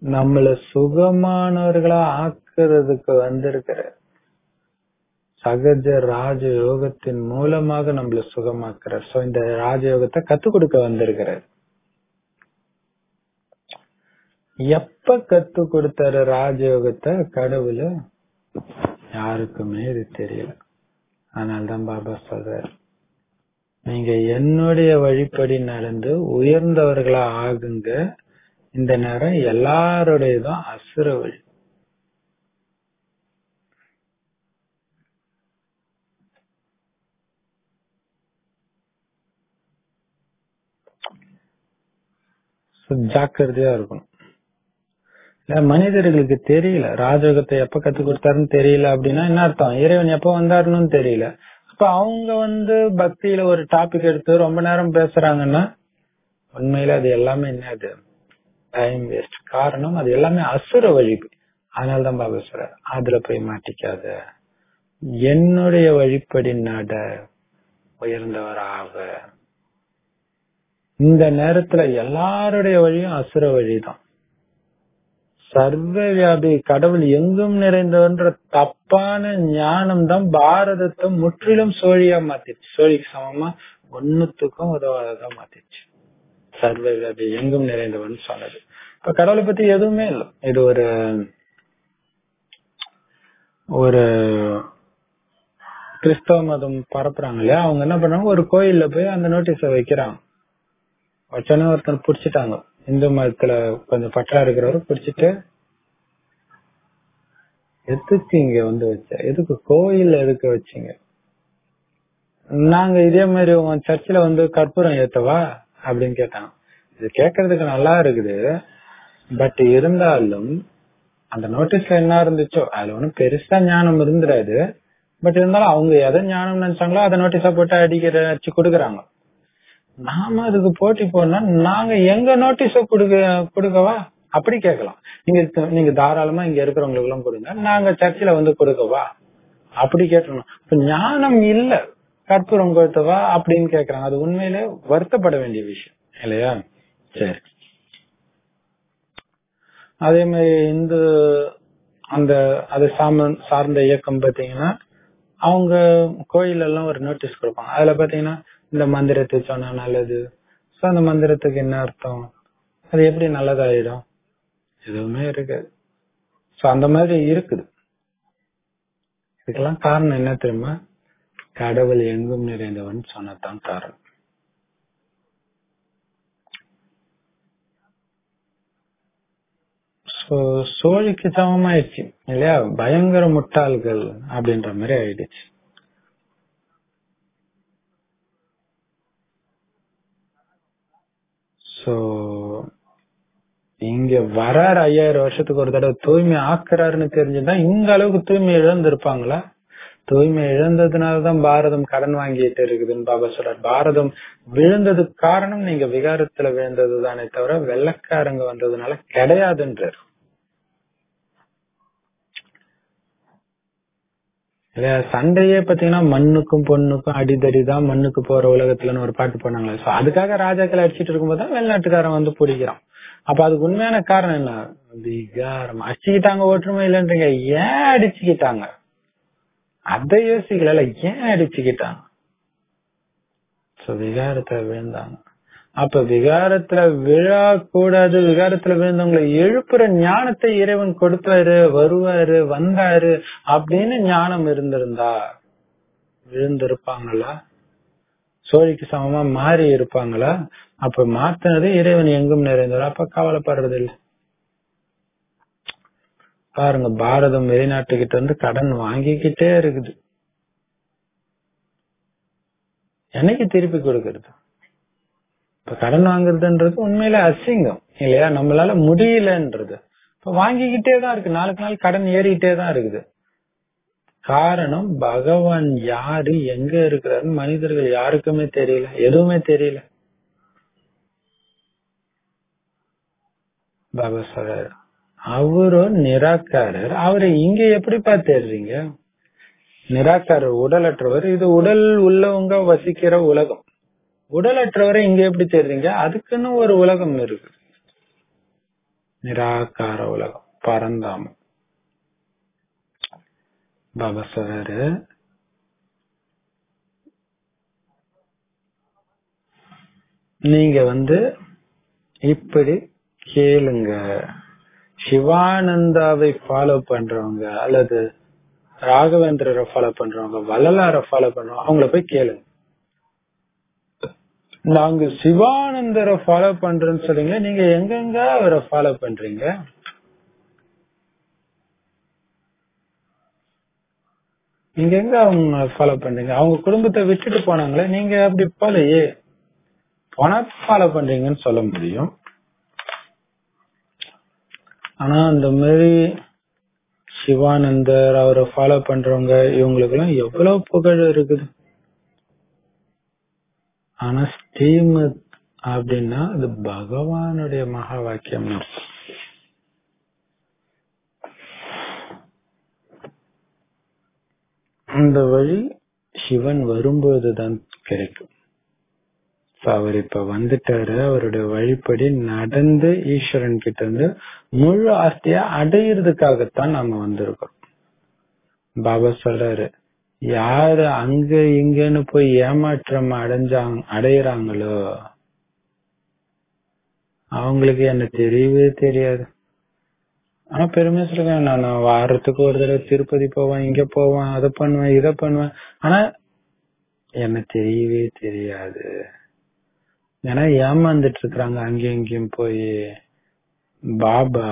நம்மள சுகமானவர்களா ஆக்குறதுக்கு வந்திருக்கிற சகஜ ராஜயோகத்தின் மூலமாக நம்மள சுகமாக்குறார். சோ இந்த ராஜயோகத்தை கத்துக் கொடுக்க வந்திருக்கிறார். எப்ப கத்து கொடுத்தாரு ராஜயோகத்தை கடவுள்? யாருக்குமே இது தெரியல. அதனால்தான் பாபா சொல்றாரு, நீங்க என்னுடைய வழிப்படி நடந்து உயர்ந்தவர்களா ஆகுங்க. இந்த நேரம் எல்லாருடையதும் அசுர வழி. ஜாக்கிரதையா இருக்கணும். மனிதர்களுக்கு தெரியல ராஜயோகத்தை எப்ப கத்து கொடுத்தாருன்னு தெரியல. அப்படின்னா என்ன அர்த்தம்? இறைவன் எப்ப வந்தாருன்னு தெரியல. அப்ப அவங்க வந்து பக்தியில ஒரு டாபிக் எடுத்து ரொம்ப நேரம் பேசுறாங்கன்னா உண்மையில அது எல்லாமே என்னது? Time waste. காரணம் அது எல்லாமே அசுர வழி. அதனாலதான் பாபா சொல்றாரு, அதுல போய் மாட்டிக்காத, என்னுடைய வழிப்படி நட, உயர்ந்தவராக. இந்த நேரத்துல எல்லாருடைய வழியும் அசுர வழிதான். சர்வ வியாபி கடவுள் எங்கும் நிறைந்தவன்ற தப்பான ஞானம் தான் பாரதத்தை முற்றிலும் சோழியா மாத்திடுச்சு. சோழிக்கு சமமா ஒன்னுத்துக்கும் உதவாததா மாத்திடுச்சு. சர்வ வியாபி எங்கும் நிறைந்தவன் சொன்னது. இப்ப கடவுளை பத்தி எதுவுமே இல்லை. இது ஒரு ஒரு கிறிஸ்தவ மதம் பரப்புறாங்க இல்லையா, அவங்க என்ன பண்றாங்க, ஒரு கோயில்ல போய் அந்த நோட்டீஸ வைக்கிறாங்க. வச்சோன்னு ஒருத்தர் புடிச்சிட்டாங்க. இந்து மதத்துல கொஞ்சம் பற்றா இருக்கிறவரு புடிச்சிட்டு, எதுக்கு இங்க வந்து வச்ச, எதுக்கு கோயில்ல எதுக்கு வச்சீங்க? நாங்க இதே மாதிரி உங்க சர்ச்சில் வந்து கற்பூரம் ஏத்தவா அப்படின்னு கேட்டாங்க. இது கேட்கறதுக்கு நல்லா இருக்குது, பட் இருந்தாலும் அந்த நோட்டீஸ்ல என்ன இருந்துச்சோ அதுல ஒன்னும் பெருசா ஞானம் இருந்துடாது. பட் இருந்தாலும் அவங்க எதை ஞானம் நினைச்சாங்களோ அதை நோட்டீஸா போட்டு அடிக்கிற அடிச்சு கொடுக்குறாங்க. நாம அதுக்கு போட்டி போனா நாங்க எங்க நோட்டீஸ கொடுக்க கொடுக்கவா அப்படி கேட்கலாம். நீங்க நீங்க தாராளமா இங்க இருக்கிறவங்களுக்கு எல்லாம் கொடுங்க, நாங்க சர்ச்சில் வந்து கொடுக்கவா அப்படி கேட்டோம். இப்ப ஞானம் இல்ல, கற்பூரம் கொடுத்தவா அப்படின்னு கேக்குறாங்க. அது உண்மையிலே வருத்தப்பட வேண்டிய விஷயம் இல்லையா? சரி, அதே மாதிரி இந்து அந்த அதை சார்ந்த இயக்கம் பாத்தீங்கன்னா அவங்க கோயில் எல்லாம் ஒரு நோட்டீஸ் கொடுப்பாங்க. அதுல பாத்தீங்கன்னா இந்த மந்திரத்தை சொன்னா நல்லது. சோ அந்த மந்திரத்துக்கு என்ன அர்த்தம், அது எப்படி நல்லதாயிடும்? எதுவுமே இருக்காது. சோ அந்த மாதிரி இருக்குது. இதுக்கெல்லாம் காரணம் என்ன தெரியுமா? கடவுள் எங்கும் நிறைந்தவன் சொன்னதான் காரணம். சோழிக்கு சமமாயிடுச்சு இல்லையா? பயங்கர முட்டாள்கள் அப்படின்ற மாதிரி ஆயிடுச்சு. சோ இங்க வராரு ஐயாயிரம் வருஷத்துக்கு ஒரு தடவை தூய்மை ஆக்குறாருன்னு தெரிஞ்சுதான் இந்த அளவுக்கு தூய்மை இழந்திருப்பாங்களா? தூய்மை இழந்ததுனாலதான் பாரதம் கடன் வாங்கிட்டு இருக்குதுன்னு பாபா சொல்றாரு. பாரதம் விழுந்ததுக்கு காரணம் நீங்க விகாரத்துல விழுந்ததுதானே தவிர வெள்ளக்காரங்க வந்ததுனால கிடையாதுன்றாரு. சண்டையே பாத்தீங்கன்னா மண்ணுக்கும் பொண்ணுக்கும் அடிதடிதான், மண்ணுக்கு போற உலகத்துலன்னு ஒரு பாட்டு போனாங்களே. சோ அதுக்காக ராஜாக்களை அடிச்சிட்டு இருக்கும்போதுதான் வெளிநாட்டுக்காரன் வந்து பிடிக்கிறான். அப்ப அதுக்கு உண்மையான காரணம் என்ன? விகாரம். அடிச்சுக்கிட்டாங்க, ஒற்றுமை இல்லைன்றீங்க, ஏன் அடிச்சுக்கிட்டாங்க? அதை யோசிக்கல, ஏன் அடிச்சுக்கிட்டாங்க? விகாரத்துல விழுந்தாங்க. அப்ப விகாரத்துல விழக்கூடாது, விகாரத்துல விழுந்தவங்களை எழுப்புற ஞானத்தை இறைவன் கொடுத்தாரு, வருவாரு, வந்தாரு அப்படின்னு ஞானம் இருந்திருந்தா விழுந்திருப்பாங்களா? சோழிக்கு சமமா மாறி இருப்பாங்களா? அப்ப மாத்தினது இறைவன் எங்கும் நிறைந்தவர். அப்ப கவலைப்படுறது இல்லை. பாருங்க, பாரதம் வெளிநாட்டுக்கிட்ட இருந்து கடன் வாங்கிக்கிட்டே இருக்குது. என்னைக்கு திருப்பி கொடுக்கறது? இப்ப கடன் வாங்குறதுன்றது உண்மையில அசிங்கம் இல்லையா? நம்மளால முடியலன்றது. இப்ப வாங்கிக்கிட்டே தான் இருக்கு, நாளுக்கு நாள் கடன் ஏறிக்கிட்டே தான் இருக்குது. காரணம் பகவான் யாரு, எங்க இருக்கிறாருன்னு மனிதர்கள் யாருக்குமே தெரியல, எதுவுமே தெரியல. பாபா சொல்றாரு, அவரும் நிராகாரர், அவரை இங்க எப்படிப்பா தேடுறீங்க? நிராகாரர் உடலற்றவர், இது உடல் உள்ளவங்க வசிக்கிற உலகம். உடலற்றவரை இங்க எப்படி தேடுறீங்க? அதுக்குன்னு ஒரு உலகம் இருக்கு. நிராகார உலகம், பரந்தாமம். பாபா சொல்றாரு, நீங்க வந்து இப்படி கேளுங்க, சிவானந்தாவை ஃபாலோ பண்றவங்க அல்லது ராகவேந்திரரை ஃபாலோ பண்றவங்க, வள்ளலாரை ஃபாலோ பண்றவங்க, அவங்கள போய் கேளுங்க. நாங்க சிவானந்தரை ஃபாலோ பண்றோம்னு சொல்றீங்க, நீங்க எங்கெங்க அவரை ஃபாலோ பண்றீங்க? நீங்க எங்க அவங்க ஃபாலோ பண்றீங்க? அவங்க குடும்பத்தை விட்டுட்டு போனாங்களே, நீங்க அப்படி போலையே, போனா ஃபாலோ பண்றீங்கன்னு சொல்ல முடியும். ஆனா அந்த மாதிரி சிவானந்தர் அவரை ஃபாலோ பண்றவங்க இவங்களுக்கு எல்லாம் எவ்வளவு புகழ் இருக்குது. ஆனா ஸ்ரீமத் அப்படின்னா அது பகவானுடைய மகா வாக்கியம். அந்த வழி சிவன் வரும்போதுதான் கிடைக்கும். அவர் இப்ப வந்துட்டாரு, அவருடைய வழிப்படி நடந்து ஈஸ்வரன் கிட்ட இருந்து முழு ஆஸ்தியா அடையிறதுக்காகத்தான் நாம வந்திருக்கோம். பாபா சொல்றாரு, யாரு அங்க இங்கன்னு போய் ஏமாற்றம் அடைஞ்சாங்க அடையிறாங்களோ அவங்களுக்கு என்ன தெரியவே தெரியாது. ஆனா பெருமையா சொல்லுவேன், நான் வாரத்துக்கு ஒரு தடவை திருப்பதி போவேன், இங்க போவேன், அதை பண்ணுவேன், இதை பண்ணுவேன், ஆனா என்ன தெரியவே தெரியாது. ஏன்னா ஏமாந்துட்டு இருக்கிறாங்க அங்கேயும் இங்கேயும் போய். பாபா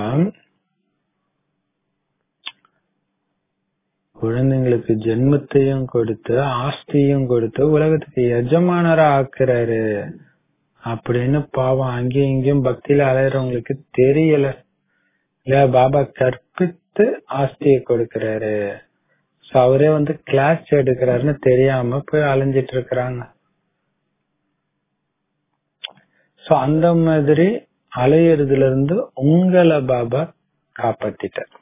குழந்தைங்களுக்கு ஜென்மத்தையும் கொடுத்து ஆஸ்தியும் கொடுத்து உலகத்துக்கு எஜமானரா ஆக்குறாரு அப்படின்னு பாவம் அங்கேயும் இங்கேயும் பக்தியில அலையறவங்களுக்கு தெரியல. இல்ல பாபா கற்பித்து ஆஸ்தியை கொடுக்கிறாரு, அவரே வந்து கிளாஸ் எடுக்கிறாருன்னு தெரியாம போய் அலைஞ்சிட்டு இருக்கிறாங்க. சோ அந்த மாதிரி அலையறதுல இருந்து உங்களை பாபா காப்பாத்திட்டார்.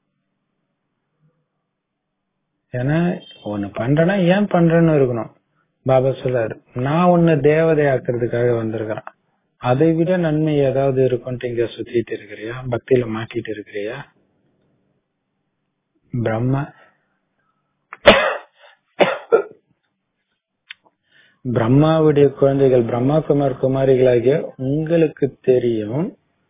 ஏன்னா ஒண்ணு பண்றேன்னா ஏன் பண்றேன்னு இருக்கணும். பாபா சொல்றாரு, நான் உன்னை தேவதை ஆக்குறதுக்காக வந்திருக்கிறேன், அதை விட நன்மை ஏதாவது இருக்கும்ட்டு இங்க சுத்திட்டு இருக்கிறியா, பக்தியில மாட்டிட்டு இருக்கிறியா? பிரம்மா பிரம்மாவுடைய குழந்தைகள், பிரம்மா குமார் குமாரிகளாகிய உங்களுக்கு தெரியும்,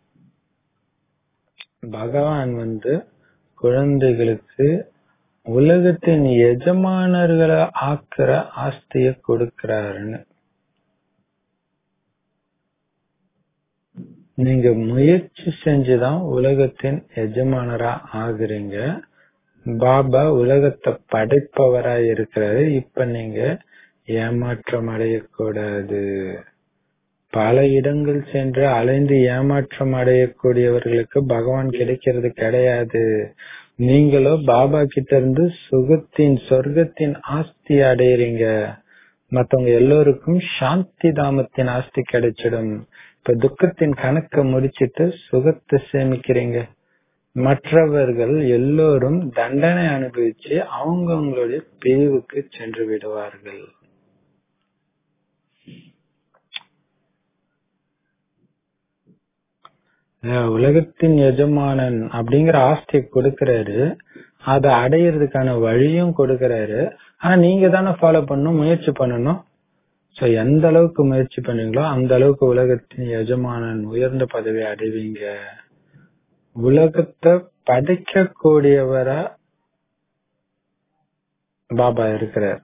பகவான் வந்து குழந்தைகளுக்கு உலகத்தின் எஜமானர்களை ஆக்குற ஆஸ்திய கொடுக்கிறாருன்னு. நீங்க முயற்சி செஞ்சுதான் உலகத்தின் எஜமானரா ஆகுறீங்க. பாபா உலகத்தை படைப்பவரா இருக்கிறாரு. இப்ப நீங்க ஏமாற்றம் அடையக்கூடாது. பல இடங்கள் சென்று அலைந்து ஏமாற்றம் அடையக்கூடியவர்களுக்கு பகவான் கிடைக்கிறது கிடையாது. நீங்களோ பாபா கிட்ட இருந்து சுகத்தின் சொர்க்கத்தின் ஆஸ்தி அடையறீங்க. மத்தவங்க எல்லோருக்கும் சாந்தி தாமத்தின் ஆஸ்தி கிடைச்சிடும். இப்ப துக்கத்தின் கணக்க முடிச்சிட்டு சுகத்தை சேமிக்கிறீங்க. மற்றவர்கள் எல்லோரும் தண்டனை அனுபவிச்சு அவங்கவுங்களுடைய பிரிவுக்கு சென்று விடுவார்கள். உலகத்தின் எஜமானன் அப்படிங்கிற ஆஸ்தியை கொடுக்கிறாரு, அதை அடையிறதுக்கான வழியும் கொடுக்கிறாரு. ஆனா நீங்க தானே ஃபாலோ பண்ணணும், முயற்சி பண்ணணும். சோ எந்த அளவுக்கு முயற்சி பண்ணீங்களோ அந்த அளவுக்கு உலகத்தின் எஜமானன் உயர்ந்த பதவி அடைவீங்க. உலகத்தை படைக்க கூடியவரா பாபா இருக்கிறார்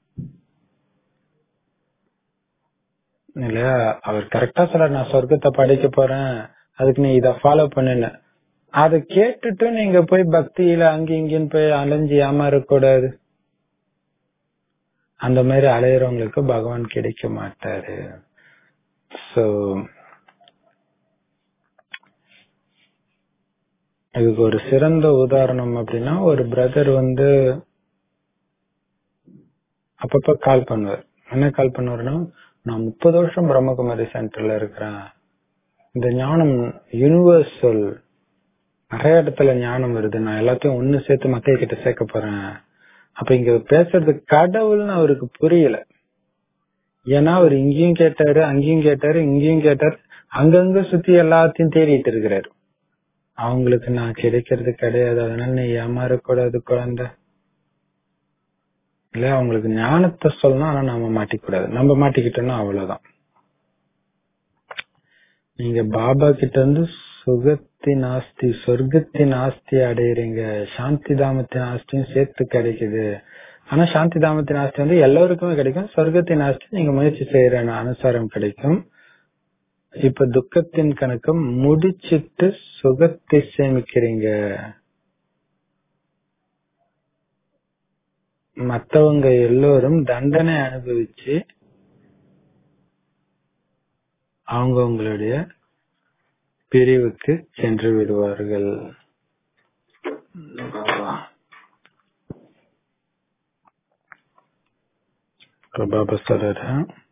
இல்லையா? அவர் கரெக்டா சொல்றாரு, நான் சொர்க்கத்தை படைக்க போறேன், அதுக்கு நீ இத ஃபாலோ பண்ணுன. அதை கேட்டுட்டு நீங்க போய் பக்தியில அங்க இங்கன்னு போய் அலைஞ்சு ஏமாறக்கூடாது. அந்த மாதிரி அலையறவங்களுக்கு பகவான் கிடைக்க மாட்டாரு. சோ இதுக்கு ஒரு சிறந்த உதாரணம் அப்படின்னா, ஒரு பிரதர் வந்து அப்பப்ப கால் பண்ணுவார். என்ன கால் பண்ணுவாருன்னா, நான் முப்பது வருஷம் பிரம்மகுமாரி சென்டர்ல இருக்கிறேன், இந்த ஞானம் யூனிவர்சல், நிறைய இடத்துல ஞானம் வருது, நான் எல்லாத்தையும் ஒண்ணு சேர்த்து மக்கள் கிட்ட சேர்க்க போறேன். அப்ப இங்க பேசுறது கடவுள்னு அவருக்கு புரியல. ஏன்னா அவர் இங்கேயும் கேட்டாரு, அங்கேயும் கேட்டாரு, இங்கேயும் கேட்டாரு, அங்கங்க சுத்தி எல்லாத்தையும் தேடிட்டு இருக்கிறாரு. அவங்களுக்கு நான் கிடைக்கிறது கிடையாது, அதனால நீ ஏமாறக்கூடாது குழந்தை. இல்ல, அவங்களுக்கு ஞானத்தை சொல்லணும், ஆனா நம்ம மாட்டிக்கூடாது. நம்ம மாட்டிக்கிட்டோம்னா அவ்வளவுதான். நீங்க பாபா கிட்ட இருந்து சுகத்தின் ஆஸ்தி, சொர்க்கத்தின் ஆஸ்தி அடையிறீங்க, சாந்தி தாமத்தின் ஆஸ்தியும் சேர்த்து கிடைக்குது. ஆனா சாந்தி தாமத்தின் ஆஸ்தி வந்து எல்லாருக்குமே கிடைக்கும். சொர்க்கத்தின் ஆஸ்தி நீங்க முயற்சி செய்யற அனுசாரம் கிடைக்கும். இப்ப துக்கத்தின் கணக்கு முடிச்சிட்டு சுகத்தை சேமிக்கிறீங்க. மத்தவங்க எல்லோரும் தண்டனை அனுபவிச்சு அவங்க உங்களுடைய பிரிவுக்கு சென்று விடுவார்கள். பாபா சொல்ற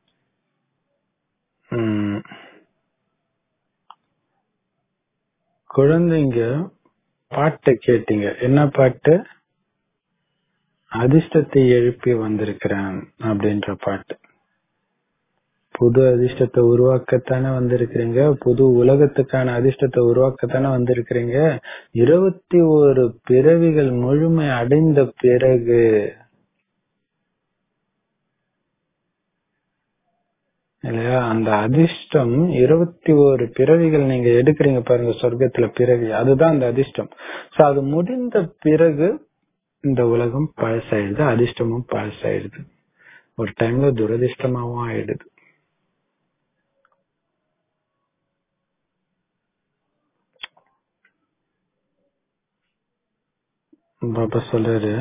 குழந்தைங்க பாட்டை கேட்டீங்க. என்ன பாட்டு? அதிர்ஷ்டத்தை எழுப்பி வந்திருக்கிறேன் அப்படின்ற பாட்டு. புது அதிர்ஷ்டத்தை உருவாக்கத்தானே வந்திருக்கிறீங்க, புது உலகத்துக்கான அதிர்ஷ்டத்தை உருவாக்கத்தானே வந்திருக்கிறீங்க. இருபத்தி ஒரு பிறவிகள் முழுமை அடைந்த பிறகு இல்லையா, அந்த அதிர்ஷ்டம் இருபத்தி ஒரு பிறவிகள் நீங்க எடுக்கிறீங்க பாருங்க சொர்க்கத்துல பிறவி, அதுதான் அந்த அதிர்ஷ்டம். சோ அது முடிந்த பிறகு இந்த உலகம் பழசாயிடுது, அதிர்ஷ்டமும் பழசாயிடுது, ஒரு டைம்ல துரதிர்ஷ்டமாவும் ஆயிடுது. பாபா சொல்றாரு,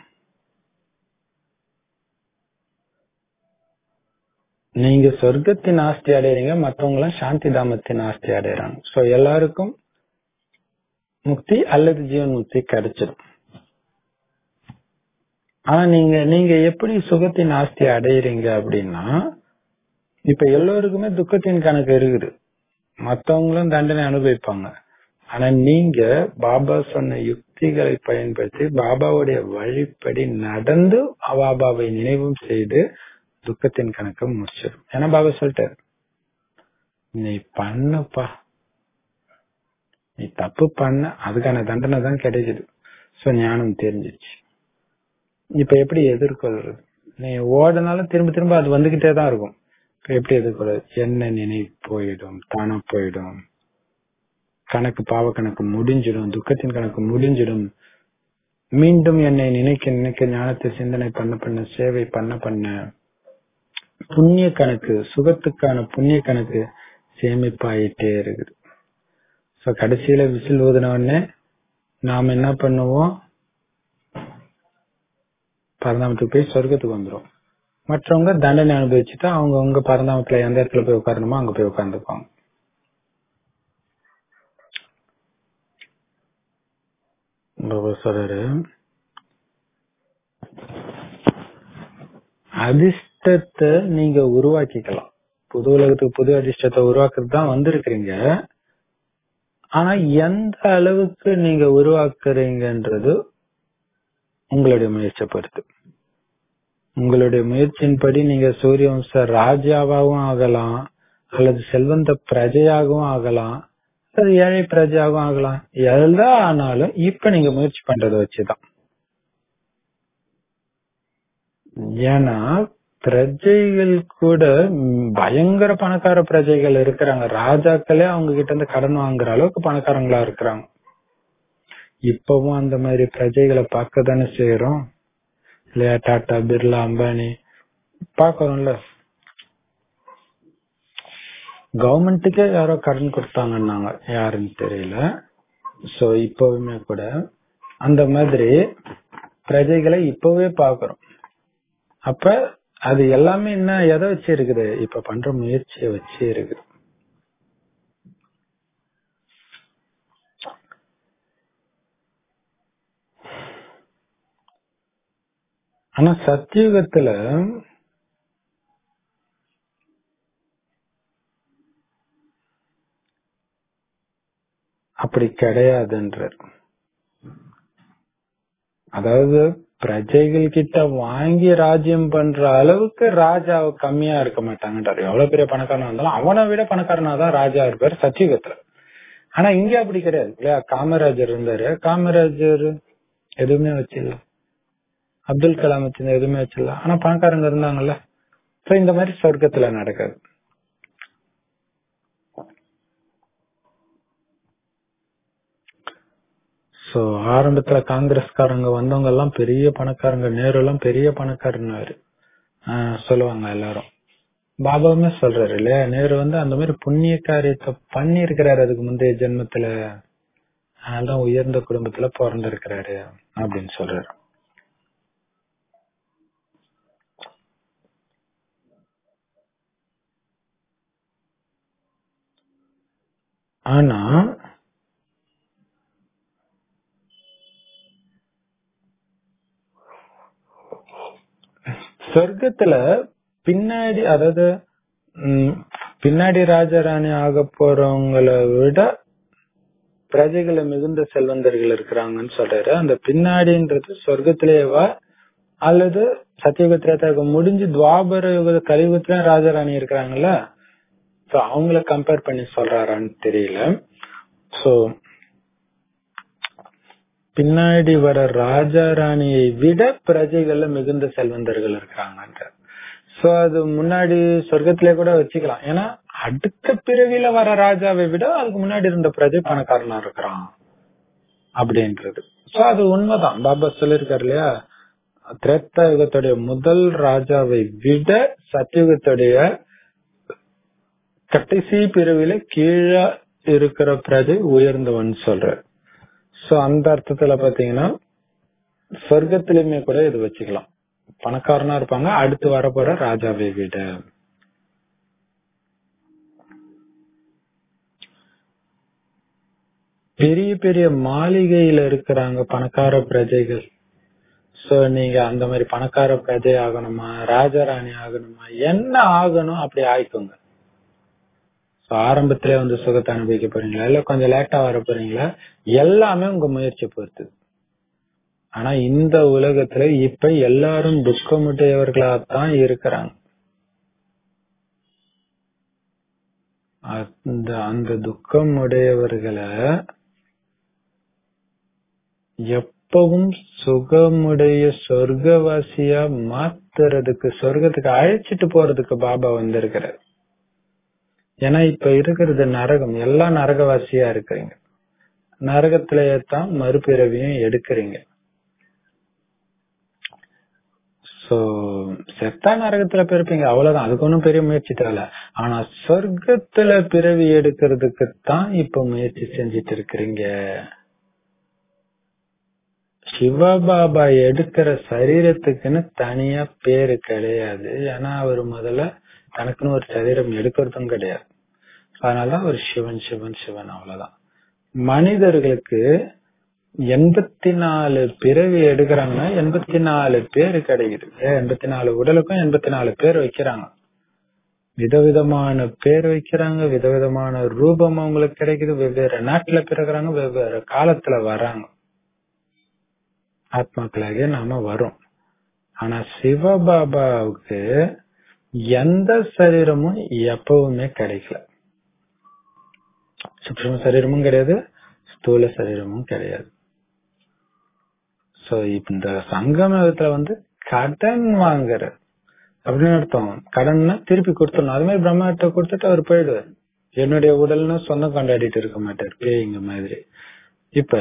நீங்க சொர்க்கத்தின் ஆஸ்தி அடையறீங்க, மத்தவங்க எல்லாம் சாந்தி தாமத்தின் ஆஸ்தி அடையறாங்க. சோ எல்லாருக்கும் முக்தி அல்லது ஜீவன் முக்தி கிடைச்சிடும். ஆனா நீங்க நீங்க எப்படி சுகத்தின் ஆஸ்தி அடையறீங்க அப்படின்னா, இப்ப எல்லோருக்குமே துக்கத்தின் கணக்கு இருக்குது, மத்தவங்களும் தண்டனை அனுபவிப்பாங்க. ஆனா நீங்க பாபா சொன்ன யுக்திகளை பயன்படுத்தி பாபாவுடைய வழிப்படி நடந்து பாபாவை நினைவும் செய்து துக்கத்தின் கணக்கு முடிச்சிடும். ஏன்னா பாபா சொல்லிட்டாரு, நீ பண்ணுப்பா, நீ தப்பு பண்ண, அதுக்கான தண்டனை தான் கிடைக்குது. சோ ஞானம் தெரிஞ்சிச்சு. இப்ப எப்படி எதிர்கொள்றது? நீ ஓடனாலும் திரும்ப திரும்ப அது வந்துகிட்டே தான் இருக்கும். இப்ப எப்படி எதிர்கொள்றது? என்ன நினைவு போயிடும், தானா போயிடும், கணக்கு பாவ கணக்கு முடிஞ்சிடும், துக்கத்தின் கணக்கு முடிஞ்சிடும். மீண்டும் என்னை நினைக்க நினைக்க ஞானத்தை சிந்தனை பண்ண பண்ண சேவை பண்ண பண்ண புண்ணிய கணக்கு, சுகத்துக்கான புண்ணிய கணக்கு சேமிப்பாயிட்டே இருக்குது. சோ கடைசியில விசில் ஊதின உடனே நாம என்ன பண்ணுவோம்? பரந்தாமத்துக்கு போய் சொர்க்கத்துக்கு வந்துரும். மற்றவங்க தண்டனை அனுபவிச்சுட்டா அவங்க உங்க பரந்தாமத்துல எந்த இடத்துல போய் உட்காரணுமோ அங்க போய் உட்கார்ந்துப்பாங்க. சொல்றாரு, அதிர்ஷ்டத்தை நீங்க உருவாக்கிக்கலாம். புது உலகத்துக்கு புது அதிர்ஷ்டத்தை உருவாக்குறது தான் வந்திருக்கிறீங்க. ஆனா எந்த அளவுக்கு நீங்க உருவாக்குறீங்கன்றது உங்களுடைய முயற்சியை பொறுத்து. உங்களுடைய முயற்சியின்படி நீங்க சூரிய வம்ச ராஜாவாகவும் ஆகலாம், அல்லது செல்வந்த பிரஜையாகவும் ஆகலாம், அது ஏழை பிரஜையாகவும் ஆகலாம். எல்லா ஆனாலும் இப்ப நீங்க முயற்சி பண்றதை வச்சுதான். ஏன்னா பிரஜைகள் கூட பயங்கர பணக்கார பிரஜைகள் இருக்கிறாங்க. ராஜாக்களே அவங்க கிட்ட இருந்து கடன் வாங்குற அளவுக்கு பணக்காரங்களா இருக்கிறாங்க. இப்பவும் அந்த மாதிரி பிரஜைகளை பார்க்க தானே செய்யறோம் இல்லையா? டாடா, பிர்லா, அம்பானி பாக்குறோம்ல. கவர்மெண்ட்டுக்கே யாரோ கடன் கொடுத்தாங்கன்னாங்க, யாருன்னு தெரியல. சோ இப்பவுமே கூட அந்த மாதிரி பிரஜைகளை இப்பவே பாக்குறோம். அப்ப அது எல்லாமே என்ன எதை வச்சு இருக்குது? இப்ப பண்ற முயற்சியை வச்சு இருக்குது. ஆனா சத்தியுகத்துல அப்படி கிடையாதுன்றார். அதாவது பிரஜைகள் கிட்ட வாங்கி ராஜ்யம் பண்ற அளவுக்கு ராஜா கம்மியா இருக்க மாட்டாங்கன்றாரு. எவ்வளவு பெரிய பணக்காரனா இருந்தாலும் அவனை விட பணக்காரனா தான் ராஜா இருப்பாரு சத்தியுகத்துல. ஆனா இங்க அப்படி கிடையாது இல்லையா? காமராஜர் இருந்தாரு, காமராஜர் எதுவுமே வச்சிடல. அப்துல் கலாம் வச்சிருந்த எதுவுமே வச்சிடல. ஆனா பணக்காரங்க இருந்தாங்கல்ல. சோ இந்த மாதிரி சொர்க்கத்துல நடக்காது. சோ ஆரம்பத்துல காங்கிரஸ்காரங்க வந்தவங்க எல்லாம் பெரிய பணக்காரங்க, நேரு எல்லாம் பெரிய பணக்காரனாரு சொல்லுவாங்க எல்லாரும். பாபாவுமே சொல்றாரு இல்லையா, நேரு வந்து அந்த மாதிரி புண்ணிய காரியத்தை பண்ணி இருக்கிறாரு அதுக்கு முந்தைய ஜென்மத்துல, அதனாலதான் உயர்ந்த குடும்பத்துல பிறந்திருக்கிறாரு அப்படின்னு சொல்றாரு. ஆனா சொர்க்கத்துல பின்னாடி, அதாவது பின்னாடி ராஜாராணி ஆக போறவங்களை விட பிரஜைகளை மிகுந்த செல்வந்தர்கள் இருக்கிறாங்கன்னு சொல்றாரு. அந்த பின்னாடின்றது சொர்க்கத்திலேவா அல்லது சத்தியுகத்திலே முடிஞ்சு துவாபர யுக கலியுகத்துல ராஜாராணி இருக்கிறாங்கல்ல, சோ அவங்கள கம்பேர் பண்ணி சொல்றாரான்னு தெரியல. சோ பின்னாடி வர ராஜா ராணியை விட பிரஜைகள்ல மிகுந்த செல்வந்தர்கள் இருக்கிறாங்க. சோ அது முன்னாடி சொர்க்கத்திலே கூட வச்சுக்கலாம். ஏன்னா அடுத்த பிறவில வர ராஜாவை விட அதுக்கு முன்னாடி இருந்த பிரஜை பணக்காரனா இருக்கிறான் அப்படின்றது. சோ அது உண்மைதான். பாபா சொல்லிருக்காரு இல்லையா, திரேதா யுகத்துடைய முதல் ராஜாவை விட சத்தியுகத்துடைய கடைசி பிறவில கீழே இருக்கிற பிரஜை உயர்ந்தவன் சொல்ற. சோ அந்த அர்த்தத்துல பாத்தீங்கன்னா சொர்க்கத்திலுமே கூட இது வச்சுக்கலாம். பணக்காரனா இருப்பாங்க அடுத்து வரப்போற ராஜாவை விட. பெரிய பெரிய மாளிகையில இருக்கிறாங்க பணக்கார பிரஜைகள். சோ நீங்க அந்த மாதிரி பணக்கார பிரஜை ஆகணுமா, ராஜாராணி ஆகணுமா, என்ன ஆகணும் அப்படி ஆயிக்கோங்க. ஆரம்பத்திலே வந்து சுகத்தை அனுபவிக்க போறீங்களா இல்ல கொஞ்சம் லேட்டா வர போறீங்களா, எல்லாமே உங்க முயற்சி பொறுத்து. ஆனா இந்த உலகத்துல இப்ப எல்லாரும் துக்கமுடையவர்களாத்தான் இருக்கிறாங்க. அந்த அந்த துக்கம் உடையவர்களை எப்பவும் சுகமுடைய சொர்க்கவாசியா மாத்துறதுக்கு, சொர்க்கத்துக்கு அழைச்சிட்டு போறதுக்கு பாபா வந்திருக்கிறார். ஏன்னா இப்ப இருக்கிறது நரகம், எல்லாம் நரகவாசியா இருக்கிறீங்க. நரகத்திலேயே தான் மறுபிறவியும் எடுக்கிறீங்க. சோ செத்தா நரகத்துல பிறப்பீங்க, அவ்வளவுதான். அதுக்கு ஒன்னும் பெரிய முயற்சி தேவை. ஆனா சொர்க்கத்துல பிறவி எடுக்கிறதுக்கு தான் இப்ப முயற்சி செஞ்சிட்டு இருக்கிறீங்க. சிவபாபா எடுக்கிற சரீரத்துக்குன்னு தனியா பேரு கிடையாது. ஏன்னா அவர் முதல்ல தனக்குன்னு ஒரு சரீரம் எடுக்கிறதும் கிடையாது. அதனாலதான் ஒரு சிவன் சிவன் சிவன் அவ்வளவுதான். மனிதர்களுக்கு எண்பத்தி நாலு பிறவி எடுக்கிறாங்கன்னா எண்பத்தி நாலு பேரு கிடைக்குது. எண்பத்தி நாலு உடலுக்கும் எண்பத்தி நாலு பேர் வைக்கிறாங்க. விதவிதமான பேர் வைக்கிறாங்க, விதவிதமான ரூபம் அவங்களுக்கு கிடைக்குது. வெவ்வேறு நாட்டுல பிறகுறாங்க, வெவ்வேறு காலத்துல வர்றாங்க. ஆத்மாக்களாக நாம வரும். ஆனா சிவபாபாவுக்கு எந்த சரீரமும் எப்பவுமே கிடைக்கல. சூக்ஷ்ம சரீரமும் கிடையாது, ஸ்தூல சரீரமும் கிடையாது. சோ இந்த சங்கமத்துல வந்து கடன் வாங்குற அப்படின்னு அர்த்தம். கடன்னா திருப்பி கொடுத்துடணும். அது மாதிரி பிரம்மாட்ட கொடுத்துட்டு அவர் போயிடுவார். என்னுடைய உடல்னு சொந்தம் கொண்டாடிட்டு இருக்க மாட்டார், பேய்ங்க மாதிரி. இப்ப